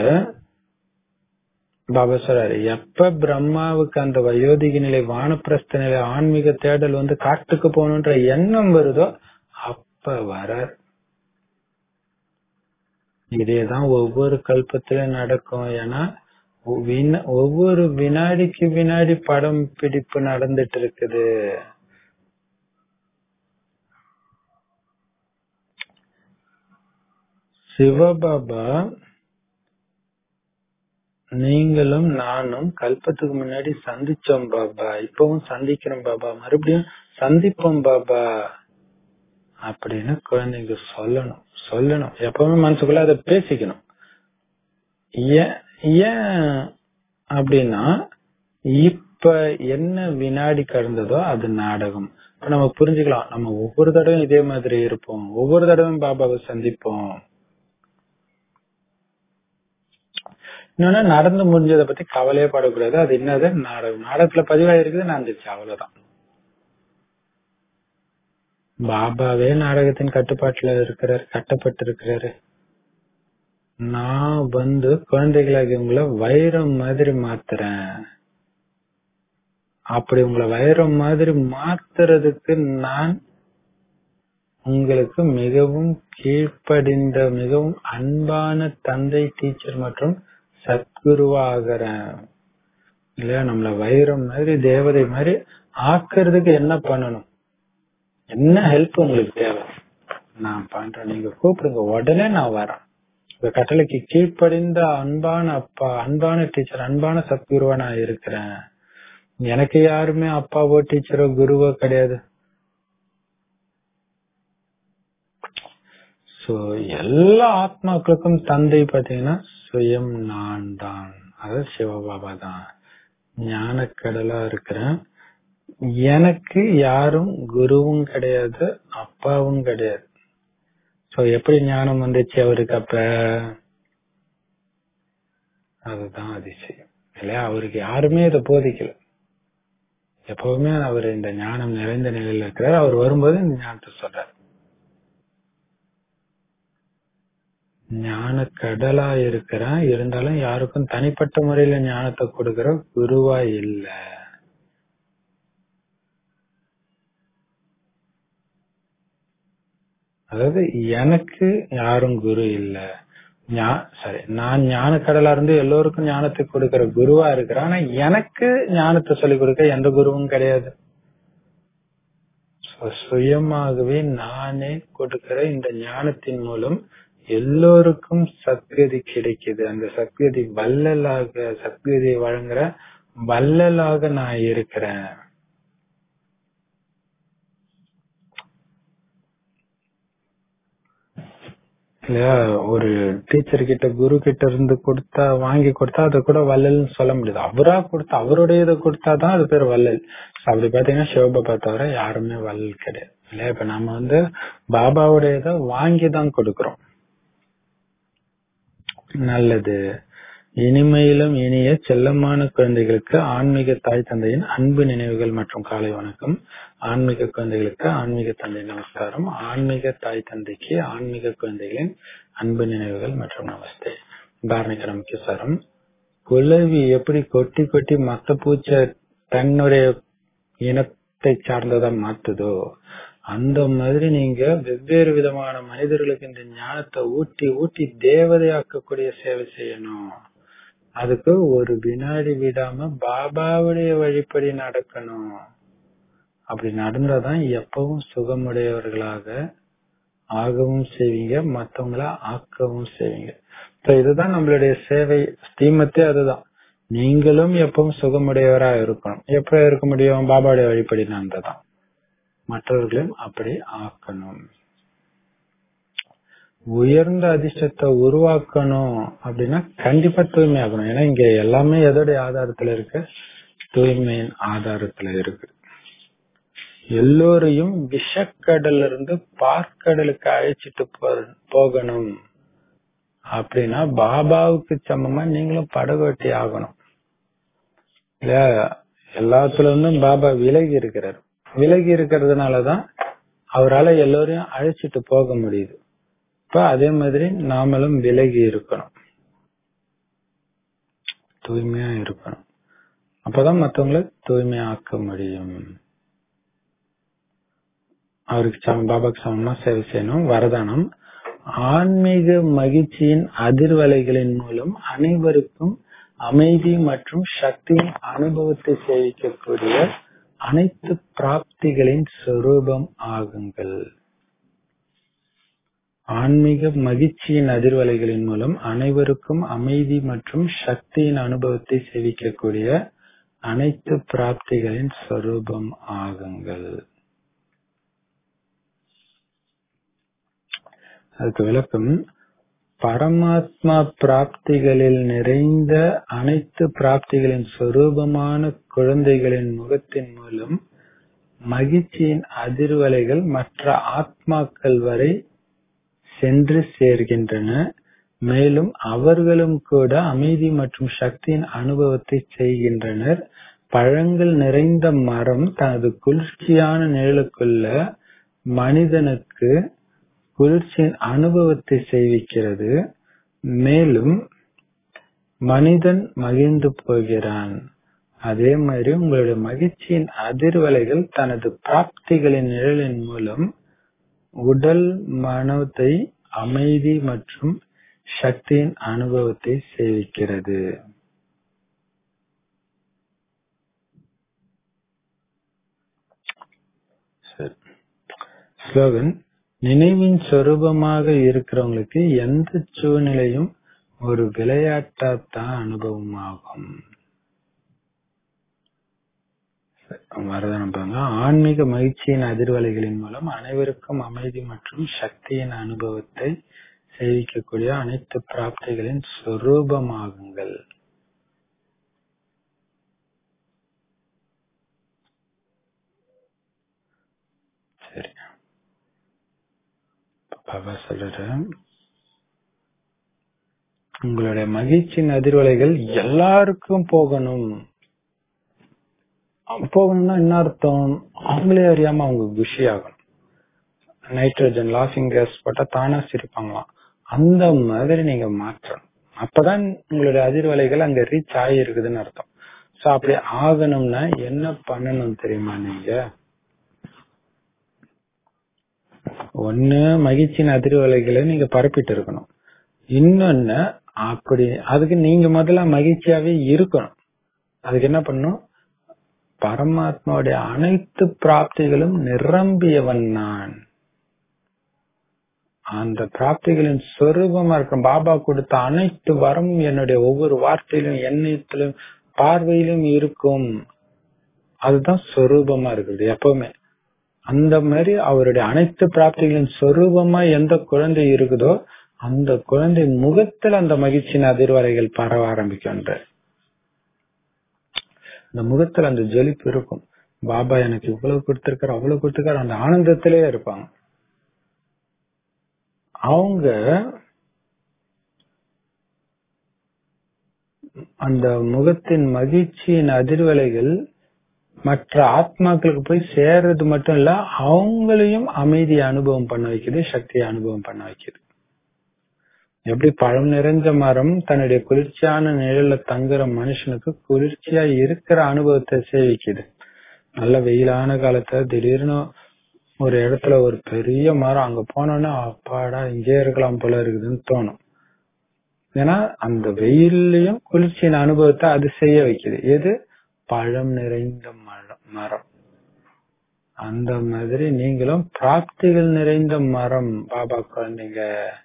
பாபா சொல்றாரு, எப்ப பிரம்மாவுக்கு அந்த வயோதிக நிலை, வானப்பிரஸ்த நிலை, ஆன்மீக தேடல் வந்து காட்டுக்கு போகணுன்ற எண்ணம் வருதோ அப்ப வர. இதேதான் ஒவ்வொரு கல்பத்திலும் நடக்கும். ஏன்னா ஒவ்வொரு வினாடிக்கு வினாடி படம் பிடிப்பு நடந்துட்டு இருக்குது. சிவபாபா நீங்களும் நானும் கல்பத்துக்கு முன்னாடி சந்திச்சோம் பாபா, இப்பவும் சந்திக்கிறோம் பாபா, மறுபடியும் சந்திப்போம் பாபா அப்படின்னு குழந்தைங்க சொல்லணும் சொல்லணும் எப்பவுமே மனசுக்குள்ள அதை பேசிக்கணும். ஏன் ஏன் அப்படின்னா இப்ப என்ன வினாடி கடந்ததோ அது நாடகம். நம்ம புரிஞ்சுக்கலாம், நம்ம ஒவ்வொரு தடவையும் இதே மாதிரி இருப்போம், ஒவ்வொரு தடவையும் பாபாவை சந்திப்போம். இன்னொன்னு நடந்து முடிஞ்சதை பத்தி கவலையே படக்கூடாது. அது என்னது நாடகம், நாடகத்துல பதிவாயிருக்குது, நடந்துச்சு, அவ்வளவுதான். பாபாவே நாடகத்தின் கட்டுப்பாட்டுல இருக்கிறார், கட்டப்பட்டு இருக்கிறாரு. நான் வந்து குழந்தைகளாகி உங்களை வைரம் மாதிரி மாத்துறேன். அப்படி உங்களை வைரம் மாதிரி மாத்துறதுக்கு நான் உங்களுக்கு மிகவும் கீழ்ப்படிந்த மிகவும் அன்பான தந்தை, டீச்சர் மற்றும் சத்குருவாகிறேன் இல்லையா. நம்மள வைரம் மாதிரி தேவதை மாதிரி ஆக்குறதுக்கு என்ன பண்ணணும், என்ன ஹெல்ப் உங்களுக்கு தேவை நான் பண்றேன். நீங்க கூப்பிடுங்க, உடனே நான் வரேன். இந்த கட்டளைக்கு கீழ்ப்படிந்த அன்பான அப்பா, அன்பான டீச்சர், அன்பான சத்குருவா நான் இருக்கிறேன். எனக்கு யாருமே அப்பாவோ டீச்சரோ குருவோ கிடையாது. சோ எல்லா ஆத்மாக்களுக்கும் தந்தை பாத்தீங்கன்னா சுயம் நான் தான், அதாவது சிவபாபா தான். ஞானக்கடலா இருக்கிறேன். எனக்கு யாரும் குருவும் கிடையாது, அப்பாவும் கிடையாது. சோ எப்படி ஞானம் வந்துச்சு அவருக்கு அப்ப, அதுதான் அதிசயம் இல்லையா. அவருக்கு யாருமே இதை போதிக்கல. எப்பவுமே அவர் இந்த ஞானம் நிறைந்த நிலையில இருக்கிறார். அவர் வரும்போது இந்த ஞானத்தை சொல்றார். ஞான கடலா இருக்கிறேன், இருந்தாலும் யாருக்கும் தனிப்பட்ட முறையில ஞானத்தை கொடுக்கிற குருவா இல்ல. அதாவது எனக்கு யாரும் குரு இல்ல. சரி, நான் ஞான கடலா இருந்து எல்லோருக்கும் ஞானத்தை கொடுக்கிற குருவா இருக்கிறேன். ஆனா எனக்கு ஞானத்தை சொல்லிக் கொடுக்க எந்த குருவும் கிடையாது. சுயமாகவே நானே கொடுக்கிற இந்த ஞானத்தின் மூலம் எல்லோருக்கும் சத்கதி கிடைக்குது. அந்த சத்கதி வள்ளலாக, சத்கதி வழங்குற வள்ளலாக நான் இருக்கிறேன். இல்லையா, ஒரு டீச்சர் கிட்ட குரு கிட்ட இருந்து கொடுத்தா, வாங்கி கொடுத்தா அதை கூட வள்ளல்னு சொல்ல முடியாது. அவரா கொடுத்தா, அவருடைய இதை கொடுத்தாதான் அது பேர் வள்ளல். அப்படி பாத்தீங்கன்னா சிவபாபா தவிர யாருமே வள்ளல் கிடையாது இல்லையா. இப்ப நாம வந்து பாபாவுடைய இதை வாங்கிதான் கொடுக்கிறோம். நல்லது. இனிமையிலும் இனிய செல்லமான குழந்தைகளுக்கு ஆன்மீக தாய் தந்தையின் அன்பு நினைவுகள் மற்றும் காலை வணக்கம். ஆன்மீக குழந்தைகளுக்கு ஆன்மீக தந்தை நமஸ்காரம். ஆன்மீக தாய் தந்தைக்கு ஆன்மீக குழந்தைகளின் அன்பு நினைவுகள் மற்றும் நமஸ்தே. தாரணிகர முக்கிய சாரம். குளவி எப்படி கொட்டி கொட்டி மத்த பூச்சை தன்னுடைய இனத்தை சார்ந்ததா மாத்துதோ, அந்த மாதிரி நீங்க வெவ்வேறு விதமான மனிதர்களுக்கு இந்த ஞானத்தை ஊட்டி ஊட்டி தேவதையாக்கக்கூடிய சேவை செய்யணும். அதுக்கு ஒரு வினாடி விடாம பாபாவுடைய வழிப்படி நடக்கணும். அப்படி நடந்தாதான் எப்பவும் சுகமுடையவர்களாக ஆகவும் செய்வீங்க, மத்தவங்கள ஆக்கவும் செய்வீங்க. இதுதான் நம்மளுடைய சேவை ஸ்தீமத்தே. அதுதான், நீங்களும் எப்பவும் சுகமுடையவரா இருக்கணும். எப்ப இருக்க முடியும், பாபாவுடைய வழிப்படி நடந்ததான். மற்றவர்களையும் அப்படி ஆக்கணும். உயர்ந்த அதிர்ஷ்டத்தை உருவாக்கணும் அப்படின்னா கண்டிப்பா தூய்மை ஆகணும். ஏன்னா இங்க எல்லாமே எதோடைய ஆதாரத்துல இருக்கு, தூய்மையின் ஆதாரத்துல இருக்கு. எல்லோரையும் விஷக்கடல்ல இருந்து பார்க்கடலுக்கு அழைச்சிட்டு போகணும் அப்படின்னா பாபாவுக்கு சமமா நீங்களும் படகோட்டி ஆகணும் இல்லையா. எல்லாத்துல இருந்தும் பாபா விலகி இருக்கிறார். விலகி இருக்கிறதுனாலதான் அவரால் எல்லோரையும் அழைச்சிட்டு போக முடியுது. இப்ப அதே மாதிரி நாமளும் விலகி இருக்கணும், தூய்மையா இருக்கணும். அப்பதான் மத்தவங்களை தூய்மையாக்க முடியும். அவருக்கு சம பாபாக்கு சமமா சேவை செய்யணும். வரதானம். ஆன்மீக மகிழ்ச்சியின் அதிர்வலைகளின் மூலம் அனைவருக்கும் அமைதி மற்றும் சக்தியின் அனுபவத்தை சேவிக்கக்கூடிய அனைத்து பிராப்திகளின் சொரூபம் ஆகுங்கள். ஆன்மீக மகிழ்ச்சியின் அதிர்வலைகளின் மூலம் அனைவருக்கும் அமைதி மற்றும் சக்தியின் அனுபவத்தை சேவிக்கக்கூடிய அனைத்து பிராப்திகளின் சொரூபம் ஆகுங்கள். அதுக்கு விளக்கம், பரமாத்மா பிராப்திகளில் நிறைந்த அனைத்து பிராப்திகளின் சொரூபமான குழந்தைகளின் முகத்தின் மூலம் மகிழ்ச்சியின் அதிர்வலைகள் மற்ற ஆத்மாக்கள் வரை சென்று சேர்கின்றன. மேலும் அவர்களும் கூட அமைதி மற்றும் சக்தியின் அனுபவத்தை செய்கின்றனர். பழங்கள் நிறைந்த மரம் தனது குளிர்ச்சியான நிழலுக்குள்ள மனிதனுக்கு குளிர்ச்சியின் அனுபவத்தை செய்விக்கிறது. மேலும் மனிதன் மகிழ்ந்து போகிறான். அதே மாதிரி உங்களுடைய மகிழ்ச்சியின் அதிர்வலைகள் தனது பிராப்திகளின் நிழலின் மூலம் உடல் மனதை அமைதி மற்றும் சக்தியின் அனுபவத்தை சேவிக்கிறது. ஸ்லோகன்: நினைவின் சொரூபமாக இருக்கிறவங்களுக்கு எந்த சூழ்நிலையும் ஒரு விளையாட்டாத்தான் அனுபவம் ஆகும். ஆன்மீக மகிழ்ச்சியின் அதிர்வலைகளின் மூலம் அனைவருக்கும் அமைதி மற்றும் சக்தியின் அனுபவத்தை சேவிக்கக்கூடிய அனைத்து பிராப்திகளின் சொரூபமாகுங்கள். சரி, பாபா சொல்ற உங்களுடைய மகிழ்ச்சியின் அதிர்வலைகள் எல்லாருக்கும் போகணும். போகணும்னா என்ன அர்த்தம்? அவங்களே அறியாம அவங்க குஷி ஆகணும். நைட்ரஜன் லாஃபிங் கேஸ் போட்டா தானா சிரிப்பாங்களாம். அந்த மாதிரி நீங்க மாற்றணும். அப்பதான் உங்களுடைய அதிர்வலைகள் அங்க ரீச் ஆகி இருக்குதுன்னு அர்த்தம். சோ அப்படி ஆகணும்னா என்ன பண்ணணும் தெரியுமா? நீங்க ஒண்ணு மகிழ்ச்சியின் அதிர்வலைகளை நீங்க பரப்பிட்டு இருக்கணும். இன்னொன்னு அப்படி அதுக்கு நீங்க முதல்ல மகிழ்ச்சியாவே இருக்கணும். அதுக்கு என்ன பண்ணணும்? பரமாத்மாவுடைய அனைத்து பிராப்திகளும் நிரம்பியவன் நான். அந்த பிராப்திகளின் சொரூபமா இருக்கும். பாபா கொடுத்த அனைத்து வரமும் என்னுடைய ஒவ்வொரு வார்த்தையிலும் எண்ணத்திலும் பார்வையிலும் இருக்கும். அதுதான் சொரூபமா இருக்குது எப்பவுமே. அந்த மாதிரி அவருடைய அனைத்து பிராப்திகளின் சொரூபமா எந்த குழந்தை இருக்குதோ அந்த குழந்தை முகத்துல அந்த மகிழ்ச்சியின் அதிர்வலைகள் பரவ ஆரம்பிக்கின்ற. அந்த முகத்துல அந்த ஜொலிப்பு இருக்கும். பாபா எனக்கு இவ்வளவு கொடுத்திருக்காரு அவ்வளவு கொடுத்திருக்காரு அந்த ஆனந்தத்திலே இருப்பாங்க. அவங்க அந்த முகத்தின் மகிழ்ச்சியின் அதிர்வலைகள் மற்ற ஆத்மாக்களுக்கு போய் சேர்றது மட்டும் இல்ல, அவங்களையும் அமைதியை அனுபவம் பண்ண வைக்குது, சக்தியை அனுபவம் பண்ண வைக்குது. எப்படி பழம் நிறைஞ்ச மரம் தன்னுடைய குளிர்ச்சியான நிழல்ல தங்குற மனுஷனுக்கு குளிர்ச்சியா இருக்கிற அனுபவத்தை சேவிக்குது. நல்ல வெயிலான காலத்துல திடீர்னு ஒரு இடத்துல ஒரு பெரிய மரம், அங்க போனோன்னா அப்பாடா இங்கே இருக்கலாம் போல இருக்குதுன்னு தோணும். ஏன்னா அந்த வெயிலையும் குளிர்ச்சியின் அனுபவத்தை அது செய்ய வைக்குது. எது? பழம் நிறைந்த மரம் மரம் அந்த மாதிரி நீங்களும் பிராப்திகள் நிறைந்த மரம். பாபா குழந்தைங்க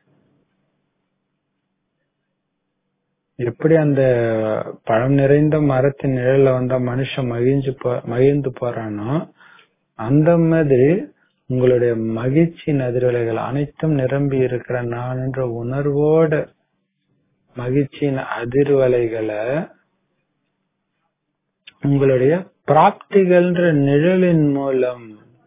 எப்படி அந்த பழம் நிறைந்த மரத்தின் நிழல்ல வந்தா மனுஷன் மகிழ்ந்து போ மகிழ்ந்து போறானோ அந்த மாதிரி உங்களுடைய மகிழ்ச்சியின் அதிர்வலைகள் அனைத்தும் நிரம்பி இருக்கிற நான் என்ற உணர்வோட மகிழ்ச்சியின் அதிர்வலைகளை உங்களுடைய பிராப்திகள்ன்ற நிழலின் மூலம்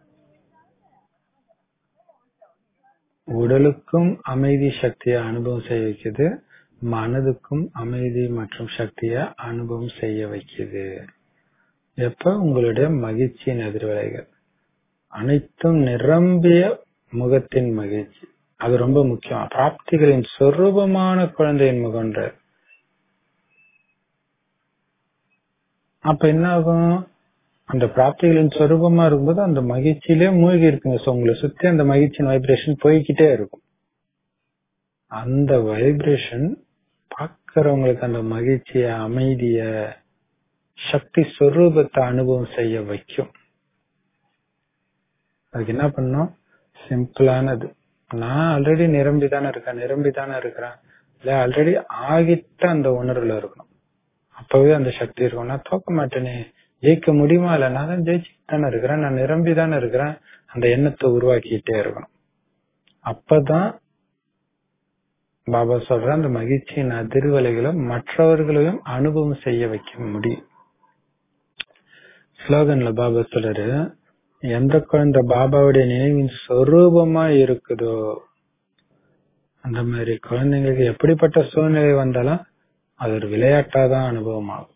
உடலுக்கும் அமைதி சக்தியை அனுபவம் செய்ய வைக்குது, மனதுக்கும் அமைதி மற்றும் சக்தியை அனுபவம் செய்ய வைக்குது. எப்ப உங்களுடைய மகிழ்ச்சியின் அதிர்வலைகள் அனைத்தும் நிரம்பிய முகத்தின் மகிழ்ச்சி, அது ரொம்ப முக்கியம். பிராப்திகளின் சொரூபமான குழந்தையின் முகன்ற. அப்ப என்ன ஆகும்? அந்த பிராப்திகளின் சொரூபமா இருக்கும்போது அந்த மகிழ்ச்சியிலே மூழ்கி இருக்குங்க. சோ உங்களை சுத்தி அந்த மகிழ்ச்சியின் வைப்ரேஷன் போய்கிட்டே இருக்கும். அந்த வைப்ரேஷன் பாக்கிறவங்களுக்கு அந்த மகிழ்ச்சிய, அமைதிய, சக்தி சொரூபத்தை அனுபவம் செய்ய வைக்கும். அதுக்கு என்ன பண்ணும்? சிம்பிளானது. நான் ஆல்ரெடி நிரம்பிதானே இருக்கேன் நிரம்பிதானே இருக்கிறேன் இல்ல ஆல்ரெடி ஆகிட்ட அந்த உணர்வுல இருக்கணும். அப்பவே அந்த சக்தி இருக்கும். நான் தோக்க மாட்டேனே, ஜெயிக்க முடியுமா? இல்ல நான் தான் ஜெயிச்சுட்டு தானே இருக்கிறேன், நான் நிரம்பிதானே இருக்கிறேன். அந்த எண்ணத்தை உருவாக்கிட்டே இருக்கணும். அப்பதான் பாபா சொல்ற அந்த மகிழ்ச்சியின் அதிர்வலைகளை மற்றவர்களையும் அனுபவம் செய்ய வைக்க முடியும். ஸ்லோகன்ல பாபா சொல்றாரு, எந்த குழந்தை பாபாவுடைய நினைவின் சொரூபமா இருக்குதோ அந்த மாதிரி குழந்தைங்களுக்கு எப்படிப்பட்ட சூழ்நிலை வந்தாலும் அது ஒரு விளையாட்டாதான் அனுபவம் ஆகும்.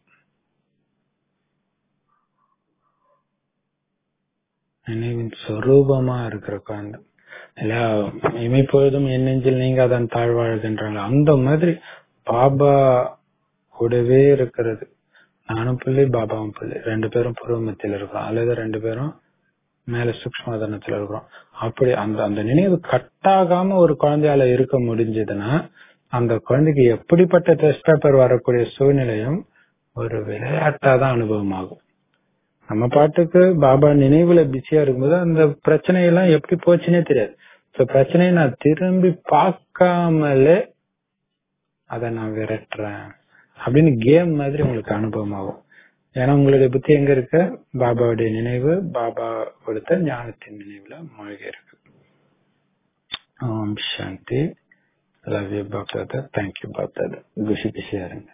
நினைவின் சொரூபமா இருக்கிற குழந்தை இல்ல, இமைப்பொழுதும் என் நெஞ்சில் நீங்க அதன் தாழ்வாழ்கின்றாங்க. அந்த மாதிரி பாபா கூடவே இருக்கிறது. நானும் பிள்ளை, பாபாவும் பிள்ளை, ரெண்டு பேரும் பூர்வமத்தில் இருக்கிறோம், அல்லது ரெண்டு பேரும் மேல சூக்ஷ்மதனத்துல இருக்கிறோம். அப்படி அந்த அந்த நினைவு கட்டாகாம ஒரு குழந்தையால இருக்க முடிஞ்சதுன்னா அந்த குழந்தைக்கு எப்படிப்பட்ட டெஸ்ட் பேப்பர் வரக்கூடிய சூழ்நிலையும் ஒரு விளையாட்டாதான் அனுபவம் ஆகும். நம்ம பாட்டுக்கு பாபா நினைவுல பிஸியா இருக்கும்போது அந்த பிரச்சனையெல்லாம் எப்படி போச்சுன்னே தெரியாது. பிரச்சனையை நான் திரும்பி பார்க்காமலே அதை நான் விரட்டுறேன் அப்படின்னு கேம் மாதிரி உங்களுக்கு அனுபவம் ஆகும். ஏன்னா உங்களுடைய புத்தி எங்க இருக்கு? பாபாவுடைய நினைவு, பாபா கொடுத்த ஞானத்தின் நினைவுல மூழ்கி இருக்கு. Om Shanti. Love you BapDada. Thank you BapDada. குஷி குஷியா இருங்க.